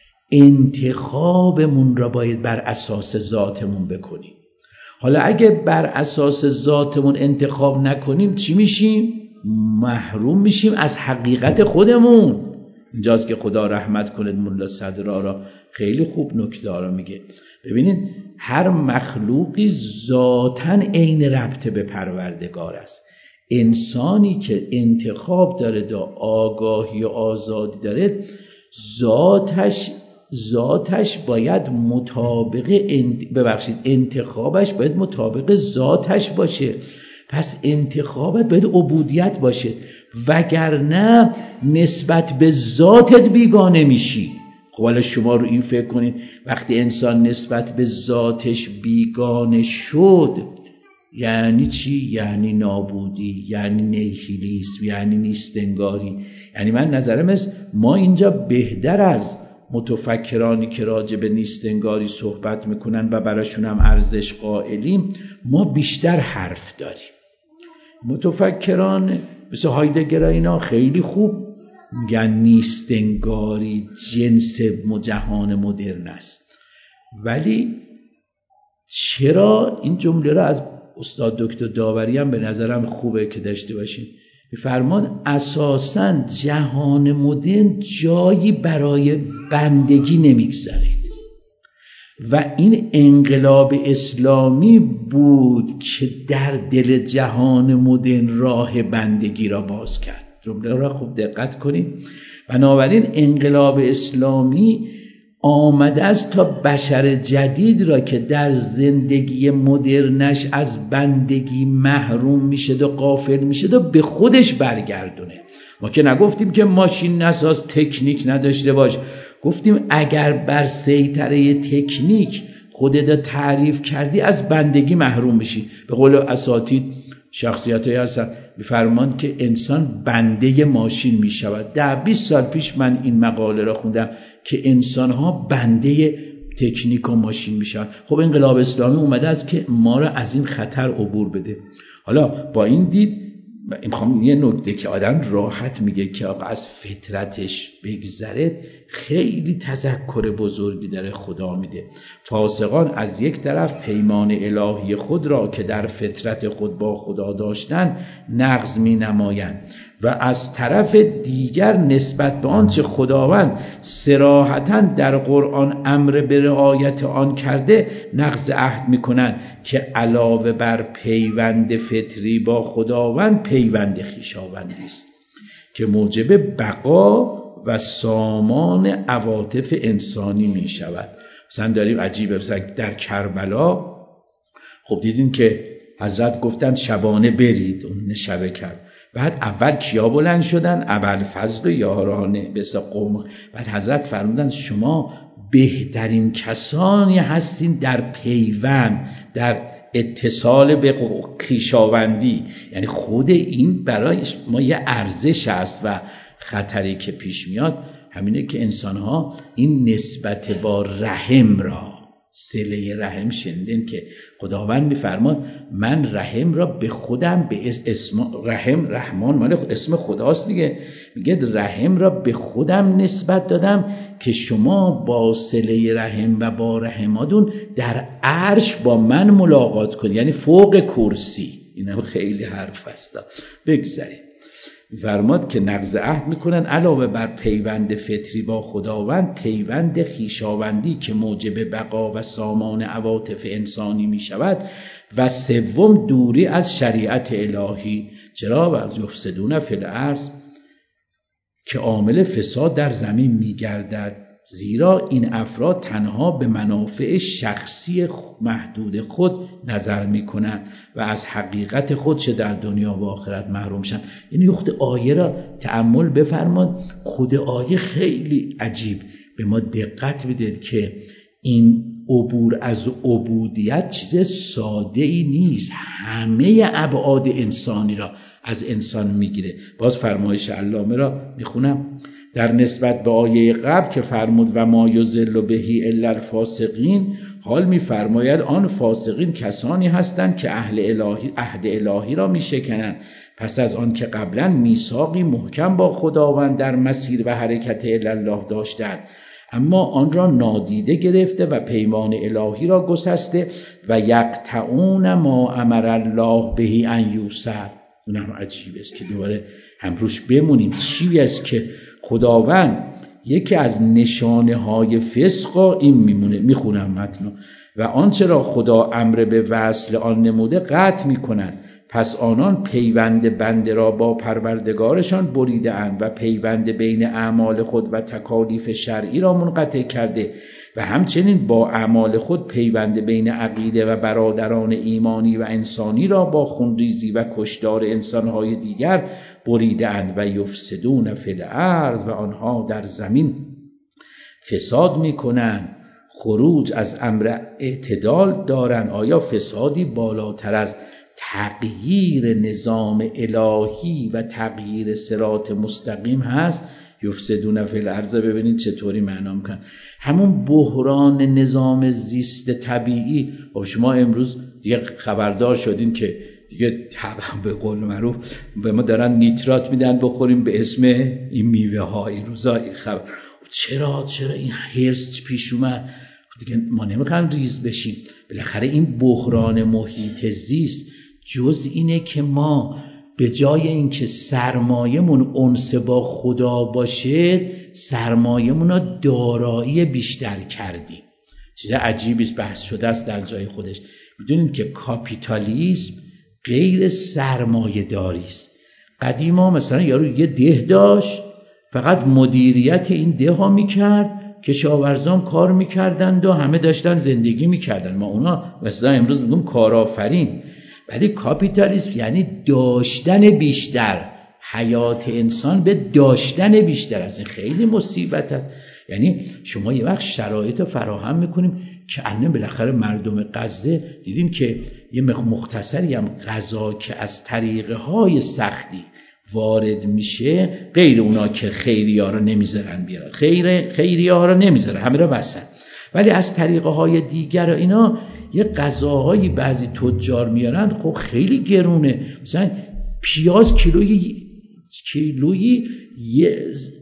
انتخابمون را باید بر اساس ذاتمون بکنیم. حالا اگه بر اساس ذاتمون انتخاب نکنیم چی میشیم؟ محروم میشیم از حقیقت خودمون. اینجاست که خدا رحمت کنه ملا صدرا را خیلی خوب نکته را میگه. ببینید هر مخلوقی ذاتاً عین ربط به پروردگار است. انسانی که انتخاب داره، دا آگاهی و آزادی داره، ذاتش ذاتش باید مطابق انت... ببخشید انتخابش باید مطابق ذاتش باشه. پس انتخابت باید عبودیت باشه، وگرنه نسبت به ذاتت بیگانه میشی. خب حالا شما رو این فکر کنید وقتی انسان نسبت به ذاتش بیگانه شد یعنی چی؟ یعنی نابودی، یعنی نیهیلیسم، یعنی نیستنگاری. یعنی من نظرم است ما اینجا بهتر از متفکرانی که راجع به نیستنگاری صحبت میکنن و براشون هم ارزش قائلیم، ما بیشتر حرف داریم. متفکران مثل هایدگر اینا خیلی خوب میگن نیستنگاری جنس جهان مدرن است. ولی چرا این جمله را از استاد دکتر داوری هم به نظرم خوبه که داشته باشیم. می‌فرمان اساساً جهان مدرن جایی برای بندگی نمیگذارید و این انقلاب اسلامی بود که در دل جهان مدرن راه بندگی را باز کرد. جمله را خوب دقت کنید. بنابراین انقلاب اسلامی آمده است تا بشر جدید را که در زندگی مدرنش از بندگی محروم میشه و غافل میشه و به خودش برگردونه. ما که نگفتیم که ماشین نساز تکنیک نداشته باش، گفتیم اگر بر سیطره تکنیک خودت تعریف کردی از بندگی محروم میشی. به قول اساتید شخصیتایی هستن میفرمان که انسان بنده ماشین میشود. ده بیست سال پیش من این مقاله را خوندم که انسان ها بنده تکنیک و ماشین میشن. خب انقلاب اسلامی اومده است که ما را از این خطر عبور بده. حالا با این دید میخوام یه نکته که آدم راحت میگه که آقا از فطرتش بگذره، خیلی تذکر بزرگی داره خدا میده. فاسقان از یک طرف پیمان الهی خود را که در فطرت خود با خدا داشتن نقض می نمایند و از طرف دیگر نسبت به آنچه خداوند صراحتاً در قرآن امر به رعایت آن کرده نقض عهد میکنند که علاوه بر پیوند فطری با خداوند پیوند خویشاوندی است که موجب بقا و سامان عواطف انسانی می شود. مثلا داریم عجیبه، مثلا در کربلا خب دیدین که حضرت گفتن شبانه برید، اون شبه کرد. بعد اول کیا بلند شدن؟ ابوالفضل و یارانه مثل قوم. بعد حضرت فرمودن شما بهترین کسانی هستین در پیوند، در اتصال به خویشاوندی. یعنی خود این برای ما یه ارزش است و خطری که پیش میاد همینه که انسان‌ها این نسبت با رحم را، صله رحم، شنیدین که خداوند میفرماد من رحم را به خودم به اسم رحم، رحمان مال اسم خداست دیگه، میگه رحم را به خودم نسبت دادم که شما با صله رحم و با رحماتون در عرش با من ملاقات کنید، یعنی فوق کرسی. اینم خیلی حرف است. بگذارید فرماد که نقض عهد میکنن علاوه بر پیوند فطری با خداوند، پیوند خویشاوندی که موجب بقا و سامان عواطف انسانی میشود، و سوم دوری از شریعت الهی. چرا؟ و یفسدون فی الارض، که عامل فساد در زمین میگردد، زیرا این افراد تنها به منافع شخصی محدود خود نظر میکنند و از حقیقت خود چه در دنیا و آخرت محروم شند. یعنی خود آیه را تأمل بفرمایید، خود آیه خیلی عجیب. به ما دقت بدید که این عبور از عبودیت چیز ساده ای نیست، همه ابعاد انسانی را از انسان میگیره. باز فرمایش علامه را میخونم در نسبت به آیه قبل که فرمود و ما یضل بهی الا الفاسقین، حال میفرماید آن فاسقین کسانی هستند که اهل الهی عهد الهی را میشکنند، پس از آن که قبلا میثاقی محکم با خداوند در مسیر و حرکت الی الله داشتند، اما آن را نادیده گرفته و پیمان الهی را گسسته و یقطعون ما امر الله بهی ان یوصل. این هم عجیب است که دوباره هم روش بمونیم. چی است که خداوند یکی از نشانه های فسق این میمونه، میخونم متنو، و آنچه را خدا امر به وصل آن نموده قطع میکنند، پس آنان پیوند بنده را با پروردگارشان بریده اند و پیوند بین اعمال خود و تکالیف شرعی را منقطع کرده و همچنین با اعمال خود پیوند بین عقیده و برادران ایمانی و انسانی را با خونریزی و کشتار انسانهای دیگر بریده اند و یفسدون فی الارض، و آنها در زمین فساد میکنند، خروج از امر اعتدال دارند. آیا فسادی بالاتر از تغییر نظام الهی و تغییر صراط مستقیم هست؟ یفسدون فی الارض ببینید چطوری معنا میکنن. همون بحران نظام زیست طبیعی. و شما امروز دیگه خبردار شدین که دیگه به قول معروف به ما دارن نیترات میدن بخوریم به اسم این میوه ها. این روزا این خبر چرا چرا این هرس پیش اومد؟ دیگه ما نمیخوایم ریز بشیم. بالاخره این بحران محیط زیست جز اینه که ما به جای اینکه سرمایه‌مون انس با خدا باشه، سرمایه‌مون رو دارایی بیشتر کردیم. چیز عجیبی است، بحث شده است در جای خودش. میدونید که کاپیتالیسم غیر سرمایه داری است. قدیما مثلا یارو یه ده داشت، فقط مدیریت این ده ها میکرد، کشاورزان کار میکردند و همه داشتن زندگی میکردن. ما اونا مثلا امروز میگم کارآفرین. ولی کاپیتالیسم یعنی داشتن بیشتر، حیات انسان به داشتن بیشتر است. این خیلی مصیبت است. یعنی شما یه وقت شرایط فراهم میکنیم که الان بالاخره مردم غزه دیدیم که یه مختصری هم غذا که از طریقه های سختی وارد میشه، غیر اونا که خیریه ها رو نمیذارن بیارن، خیر خیریه ها رو نمیذارن، همه رو بسن، ولی از طریقه های دیگر اینا یه غذاهایی بعضی تجار میارن، خب خیلی گرونه. مثلا پیاز کیلویی کیلویی یه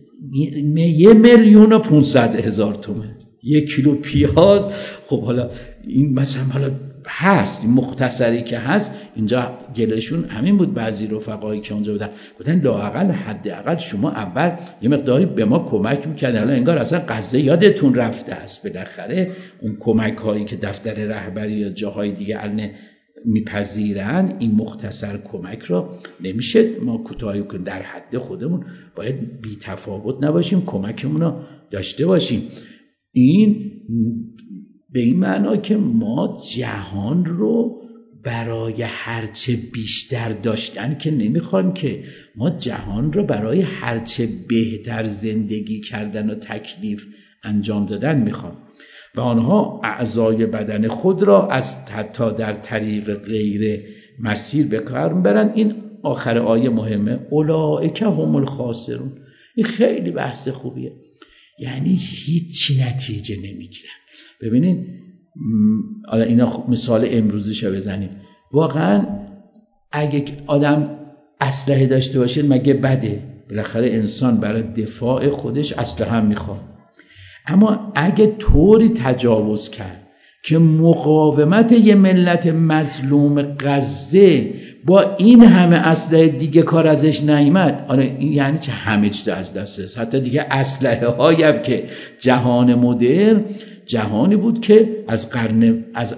یه میلیون و پونصد هزار تومن یک کیلو پیاز. خب حالا این مثلا حالا هست، این مختصری که هست اینجا گلشون همین بود. بعضی رفقایی که اونجا بودن گفتن لااقل حداقل شما اول یه مقداری به ما کمک میکردن، حالا انگار اصلا غزه یادتون رفته است. بالاخره اون کمک هایی که دفتر رهبری یا جاهای دیگه الان میپذیرن، این مختصر کمک را نمیشه ما کوتاهی کنیم. در حد خودمون باید بی تفاوت نباشیم، کمکمون رو داشته باشیم. این به این معنا که ما جهان رو برای هرچه بیشتر داشتن که نمیخوایم، که ما جهان رو برای هرچه بهتر زندگی کردن و تکلیف انجام دادن میخوایم و آنها اعضای بدن خود را از حتی در طریق غیر مسیر به کار میبرن. این آخر آیه مهمه، اولئک هم الخاسرون. این خیلی بحث خوبیه، یعنی هیچ نتیجه نمیگیرن. ببینید حالا اینا مثال امروزیش رو بزنیم. واقعا اگه آدم اسلحه داشته باشه مگه بده؟ بالاخره انسان برای دفاع خودش اسلحه هم میخواد. اما اگه طوری تجاوز کرد که مقاومت یه ملت مظلوم غزه با این همه اسلحه دیگه کار ازش نیامد. آره این یعنی چه؟ همه چیز از دست است. حتی دیگه اسلحه هایی هم که جهان مدرن جهانی بود که از قرن از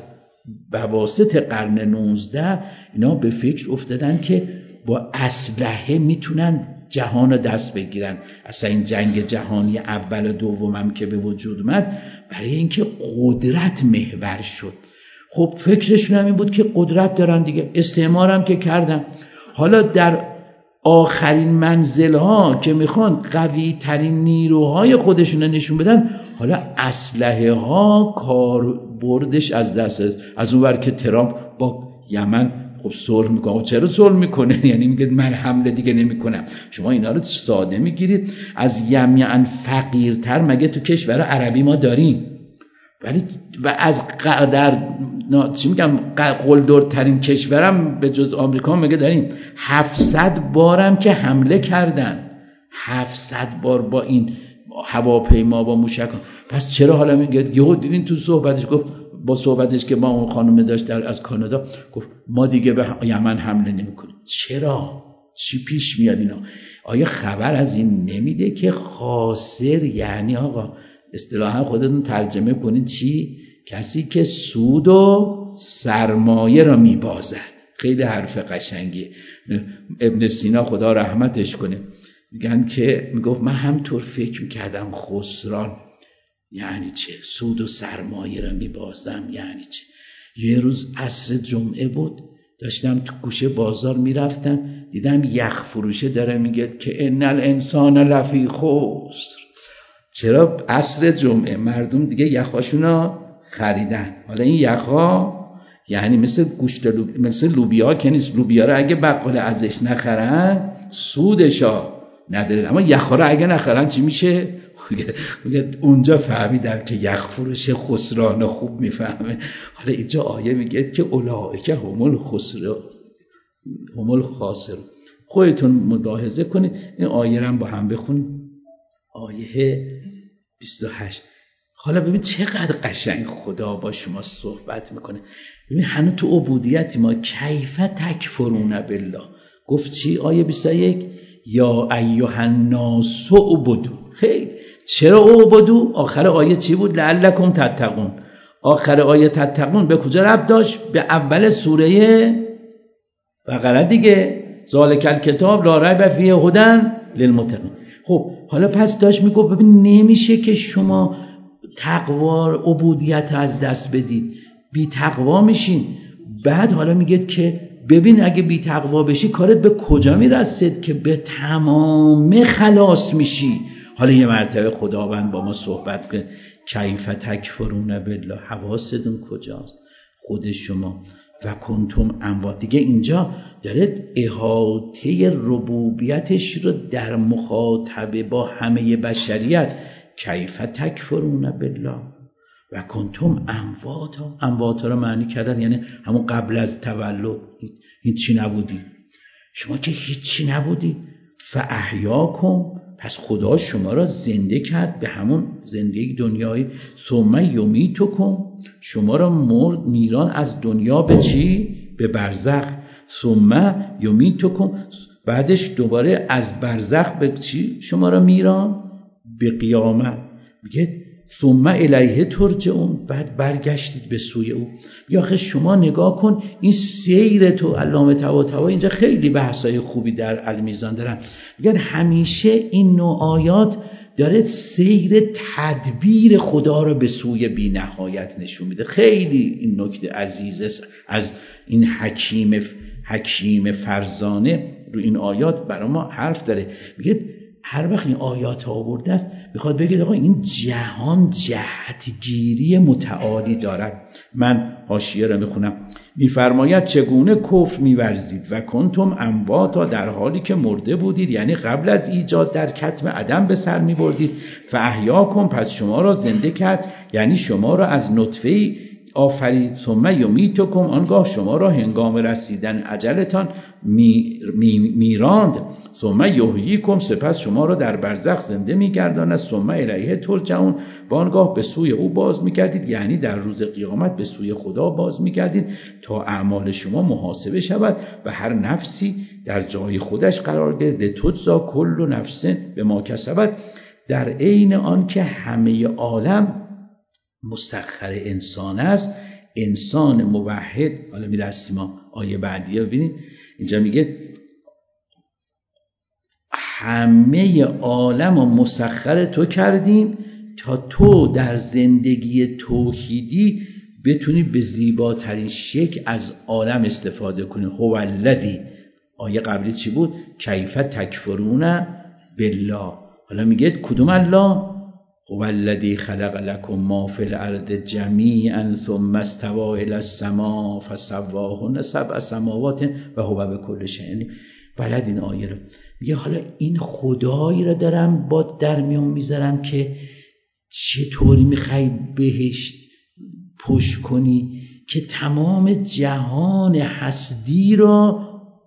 بواسط قرن نوزده اینا به فکر افتادن که با اسلحه میتونن جهان رو دست بگیرن. اصلا این جنگ جهانی اول و دوم هم که به وجود اومد برای اینکه قدرت محور شد. خب فکرشون هم این بود که قدرت دارن دیگه، استعمار هم که کردن. حالا در آخرین منزل ها که میخوان قوی ترین نیروهای خودشون رو نشون بدن، حالا اسلحه ها کار بردش از دست است. از اون ور که ترامپ با یمن خب صلح میکنه. چرا صلح میکنه؟ یعنی میگه من حمله دیگه نمیکنم. شما اینا رو ساده میگیرید. از یمن فقیرتر مگه تو کشور عربی ما داریم؟ ولی و از در چی میگم قلدرترین کشورم به جز آمریکا مگه داریم؟ هفتصد بارم که حمله کردن، هفتصد بار با این هواپیما با موشک. پس چرا حالا میگه؟ یهو دیدین تو صحبتش گفت، با صحبتش که ما اون خانم داشت در از کانادا، گفت ما دیگه به یمن حمله نمیکنیم. چرا؟ چی پیش میاد اینا؟ آیا خبر از این نمیده که خاسر یعنی آقا اصطلاحا خودتون ترجمه کنید چی؟ کسی که سود و سرمایه را میبازد. خیلی حرف قشنگی. ابن سینا خدا رحمتش کنه میگن که میگفت من همطور فکر میکردم خسران یعنی چه؟ سود و سرمایه را میبازم یعنی چه؟ یه روز عصر جمعه بود، داشتم تو گوشه بازار میرفتم، دیدم یخ فروشه داره میگه که ان الانسان لفی خسر. چرا؟ عصر جمعه مردم دیگه یخاشونو خریدن. حالا این یخا یعنی مثل گوشت لوب... مثل لوبیا که نیست. لوبیا رو اگه بقاله ازش نخرن سودشا نداره، اما یخا رو اگه نخرن چی میشه؟ میگه اونجا فهمیدم که یخ فروش خسران خوب میفهمه. حالا اینجا آیه میگه که اولئک هم الخسر هم الخاسر. خودتون ملاحظه کنید. این آیه رو با هم بخونید، آیه بیست و هشت. حالا ببین چقدر قشنگ خدا با شما صحبت میکنه. ببین هنوز تو عبودیت ما کیف تکفرون بالله. گفت چی؟ آیه بیست و یک یا ایها الناس اعبدوا. خیلی چرا اعبدوا؟ آخر آیه چی بود؟ لعلکم تتقون. آخر آیه تتقون به کجا ربط داشت؟ به اول سوره بقره دیگه. ذالک الکتاب لا ریب فیه هدی للمتقین. خب حالا پس داشت میگفت ببین نمیشه که شما تقوا عبودیت از دست بدید، بی تقوا میشین. بعد حالا میگه که ببین اگه بی تقوا بشی کارت به کجا میرسید که به تمام خلاص میشی. حالا یه مرتبه خداوند با ما صحبت کنه کیف تکفرون بالله. حواستون کجاست؟ خود شما و کنتم اموات. دیگه اینجا داره احاطه ربوبیتش رو در مخاطبه با همه بشریت. کیف تکفرون بالله و کنتم اموات. اموات رو معنی کردن یعنی همون قبل از تولد هیچی نبودی. شما که هیچی نبودی. فاحیاکم، پس خدا شما را زنده کرد به همون زندگی دنیایی. ثم یمیتکم، شما را مرد میران از دنیا به چی؟ به برزخ. ثم یمیتکم، بعدش دوباره از برزخ به چی شما را میران؟ به قیامت. میگه ثم الیه ترجعون، بعد برگشتید به سوی او. یا آخه شما نگاه کن این سیر تو. علامه طباطبایی اینجا خیلی بحثای خوبی در المیزان دارن. میگن همیشه این نوع آیات داره سیر تدبیر خدا رو به سوی بی نهایت نشون میده. خیلی این نکته عزیزه از این حکیم حکیم فرزانه رو این آیات برای ما حرف داره. میگه هر وقت این آیات ها آورده است میخواد بگه آقا این جهان جهتگیری متعالی دارد. من حاشیه را میخونم. میفرماید چگونه کفر میورزید و کنتم امواتا، در حالی که مرده بودید، یعنی قبل از ایجاد در کتم عدم به سر میبردید. فاحیاکم، پس شما را زنده کرد، یعنی شما را از نطفه آفرید. ثم یمیتکم، آنگاه شما را هنگام رسیدن اجلتان می می میراند. ثم یحییکم، سپس شما را در برزخ زنده میگرداند. ثم الیه ترجعون، وانگاه به سوی او باز می‌گردید، یعنی در روز قیامت به سوی خدا باز می‌گردید تا اعمال شما محاسبه شود و هر نفسی در جای خودش قرار گیرد. تجزا کل نفس به ما کسبت، در عین آن که همه عالم مسخر انسان است، انسان موحد. حالا می‌رسیم آیه بعدی رو ببینید، اینجا میگه همه عالم رو مسخر تو کردیم تا تو در زندگی توحیدی بتونی به زیباترین شکل از عالم استفاده کنی. هو الذی، آیه قبلی چی بود؟ کیف تکفرون بالله. حالا میگه کدوم الله؟ هو الذی خلق لکم ما فی الارض جمیعا ثم استوى الی السماء فسواهن سبع سماوات و هو بكل شیء. بلد این آیه رو میگه. حالا این خدایی رو دارم با در میون میذارم که چطوری میخوای بهش پشت کنی که تمام جهان هستی را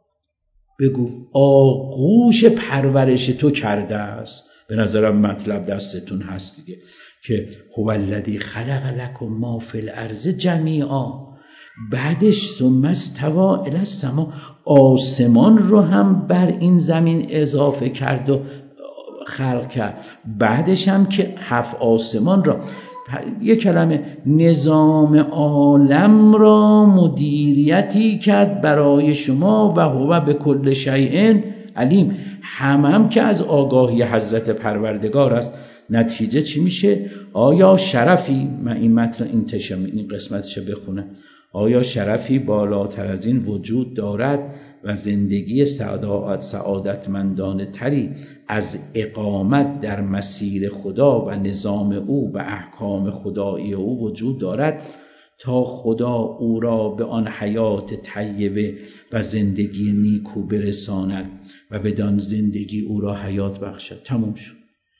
بگو آغوش پرورش تو کرده است. به نظرم مطلب دستتون هست دیگه، که هو الذی خلق لکم ما فی الارض جمیعا، بعدش ثم استوی الی السماء، آسمان رو هم بر این زمین اضافه کرد و خلق کرد. بعدش هم که هفت آسمان را، یک کلمه نظام عالم را مدیریتی کرد برای شما و هو بکل شیء علیم. هم هم که از آگاهی حضرت پروردگار است. نتیجه چی میشه؟ آیا شرفی، من این متن این تشم این قسمتش بخونم، آیا شرفی بالاتر از این وجود دارد و زندگی سعادت سعادتمندانه تری از اقامت در مسیر خدا و نظام او و احکام خدایی او وجود دارد تا خدا او را به آن حیات طیبه و زندگی نیکو برساند و بدان زندگی او را حیات بخشد؟ تموم شد.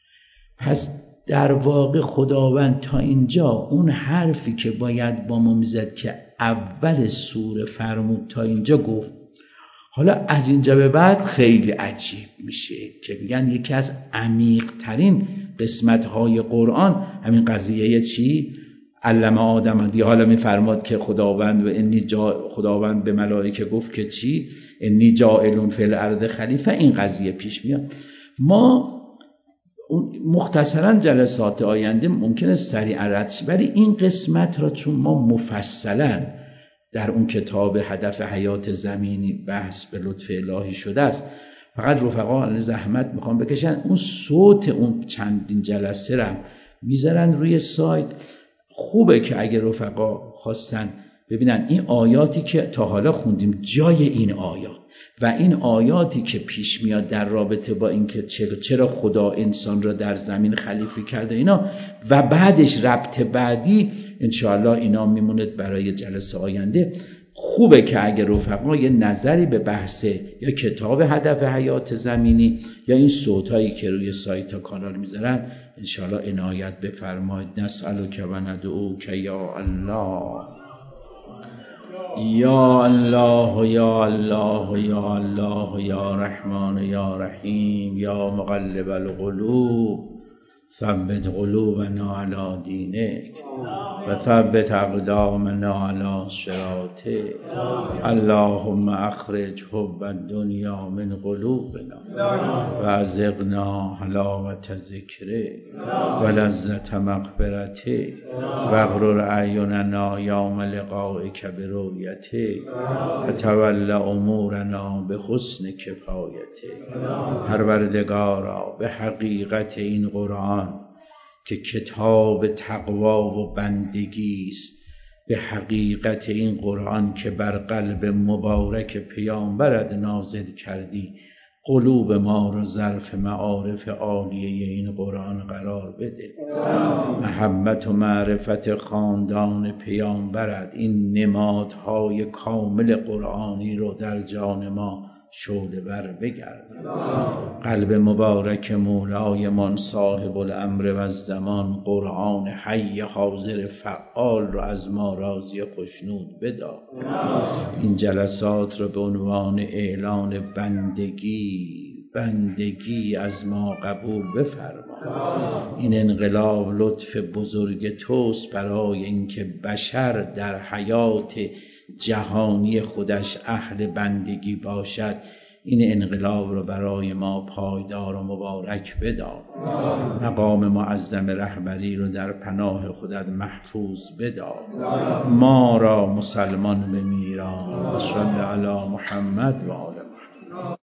پس در واقع خداوند تا اینجا اون حرفی که باید با ما میزد که اول سوره فرمود تا اینجا گفت. حالا از اینجا به بعد خیلی عجیب میشه که میگن یکی از عمیق ترین قسمت های قرآن همین قضیه چی؟ علم آدم دی. حالا میفرماد که خداوند و انی جا خداوند به ملائکه گفت که چی؟ انی جاعلون فی الارض خلیفه. این قضیه پیش میاد. ما مختصرا جلسات آینده ممکنه سریع رد شه، ولی این قسمت را چون ما مفصلا در اون کتاب هدف حیات زمینی بحث به لطف الهی شده است، فقط رفقا زحمت میخوام بکشن اون صوت اون چندین جلسه را میذارن روی سایت. خوبه که اگه رفقا خواستن ببینن این آیاتی که تا حالا خوندیم، جای این آیات و این آیاتی که پیش میاد در رابطه با این که چرا خدا انسان را در زمین خلیفه کرده اینا، و بعدش ربط بعدی انشاءالله اینا میمونه برای جلسه آینده. خوبه که اگه رفقا یه نظری به بحث یا کتاب هدف حیات زمینی یا این صوتایی که روی سایت ها کانال میذارن انشاءالله عنایت بفرمایید. نسألک و ندعوک یا الله یا الله یا الله یا الله یا رحمان یا رحیم یا مقلب القلوب ثبت قلوبنا علی دینک و ثبت اقدامنا علی صراطک. اللهم اخرج حب الدنیا من قلوبنا و ازغنا حلاوت ذکرک و لذت مغفرتک و اغرر اعیننا یوم لقائک برؤیتک و تول امورنا به حسن کفایتک. پروردگارا به حقیقت این قرآن که کتاب تقوا و بندگی است، به حقیقت این قرآن که بر قلب مبارک پیامبرت نازل کردی، قلوب ما را ظرف معارف عالیه این قرآن قرار بده. محبت و معرفت خاندان پیامبرت این نمادهای کامل قرآنی رو در جان ما شعله ور بگرد. قلب مبارک مولای من صاحب الامر و الزمان قرآن حی حاضر فعال رو از ما راضی خوشنود بدار. این جلسات رو به عنوان اعلان بندگی بندگی از ما قبول بفرما. این انقلاب لطف بزرگ توست برای اینکه بشر در حیات جهانی خودش اهل بندگی باشد. این انقلاب رو برای ما پایدار و مبارک بدار. مقام معظم رهبری رو در پناه خودت محفوظ بدار. ما را مسلمان بمیران. صلی علی محمد و آل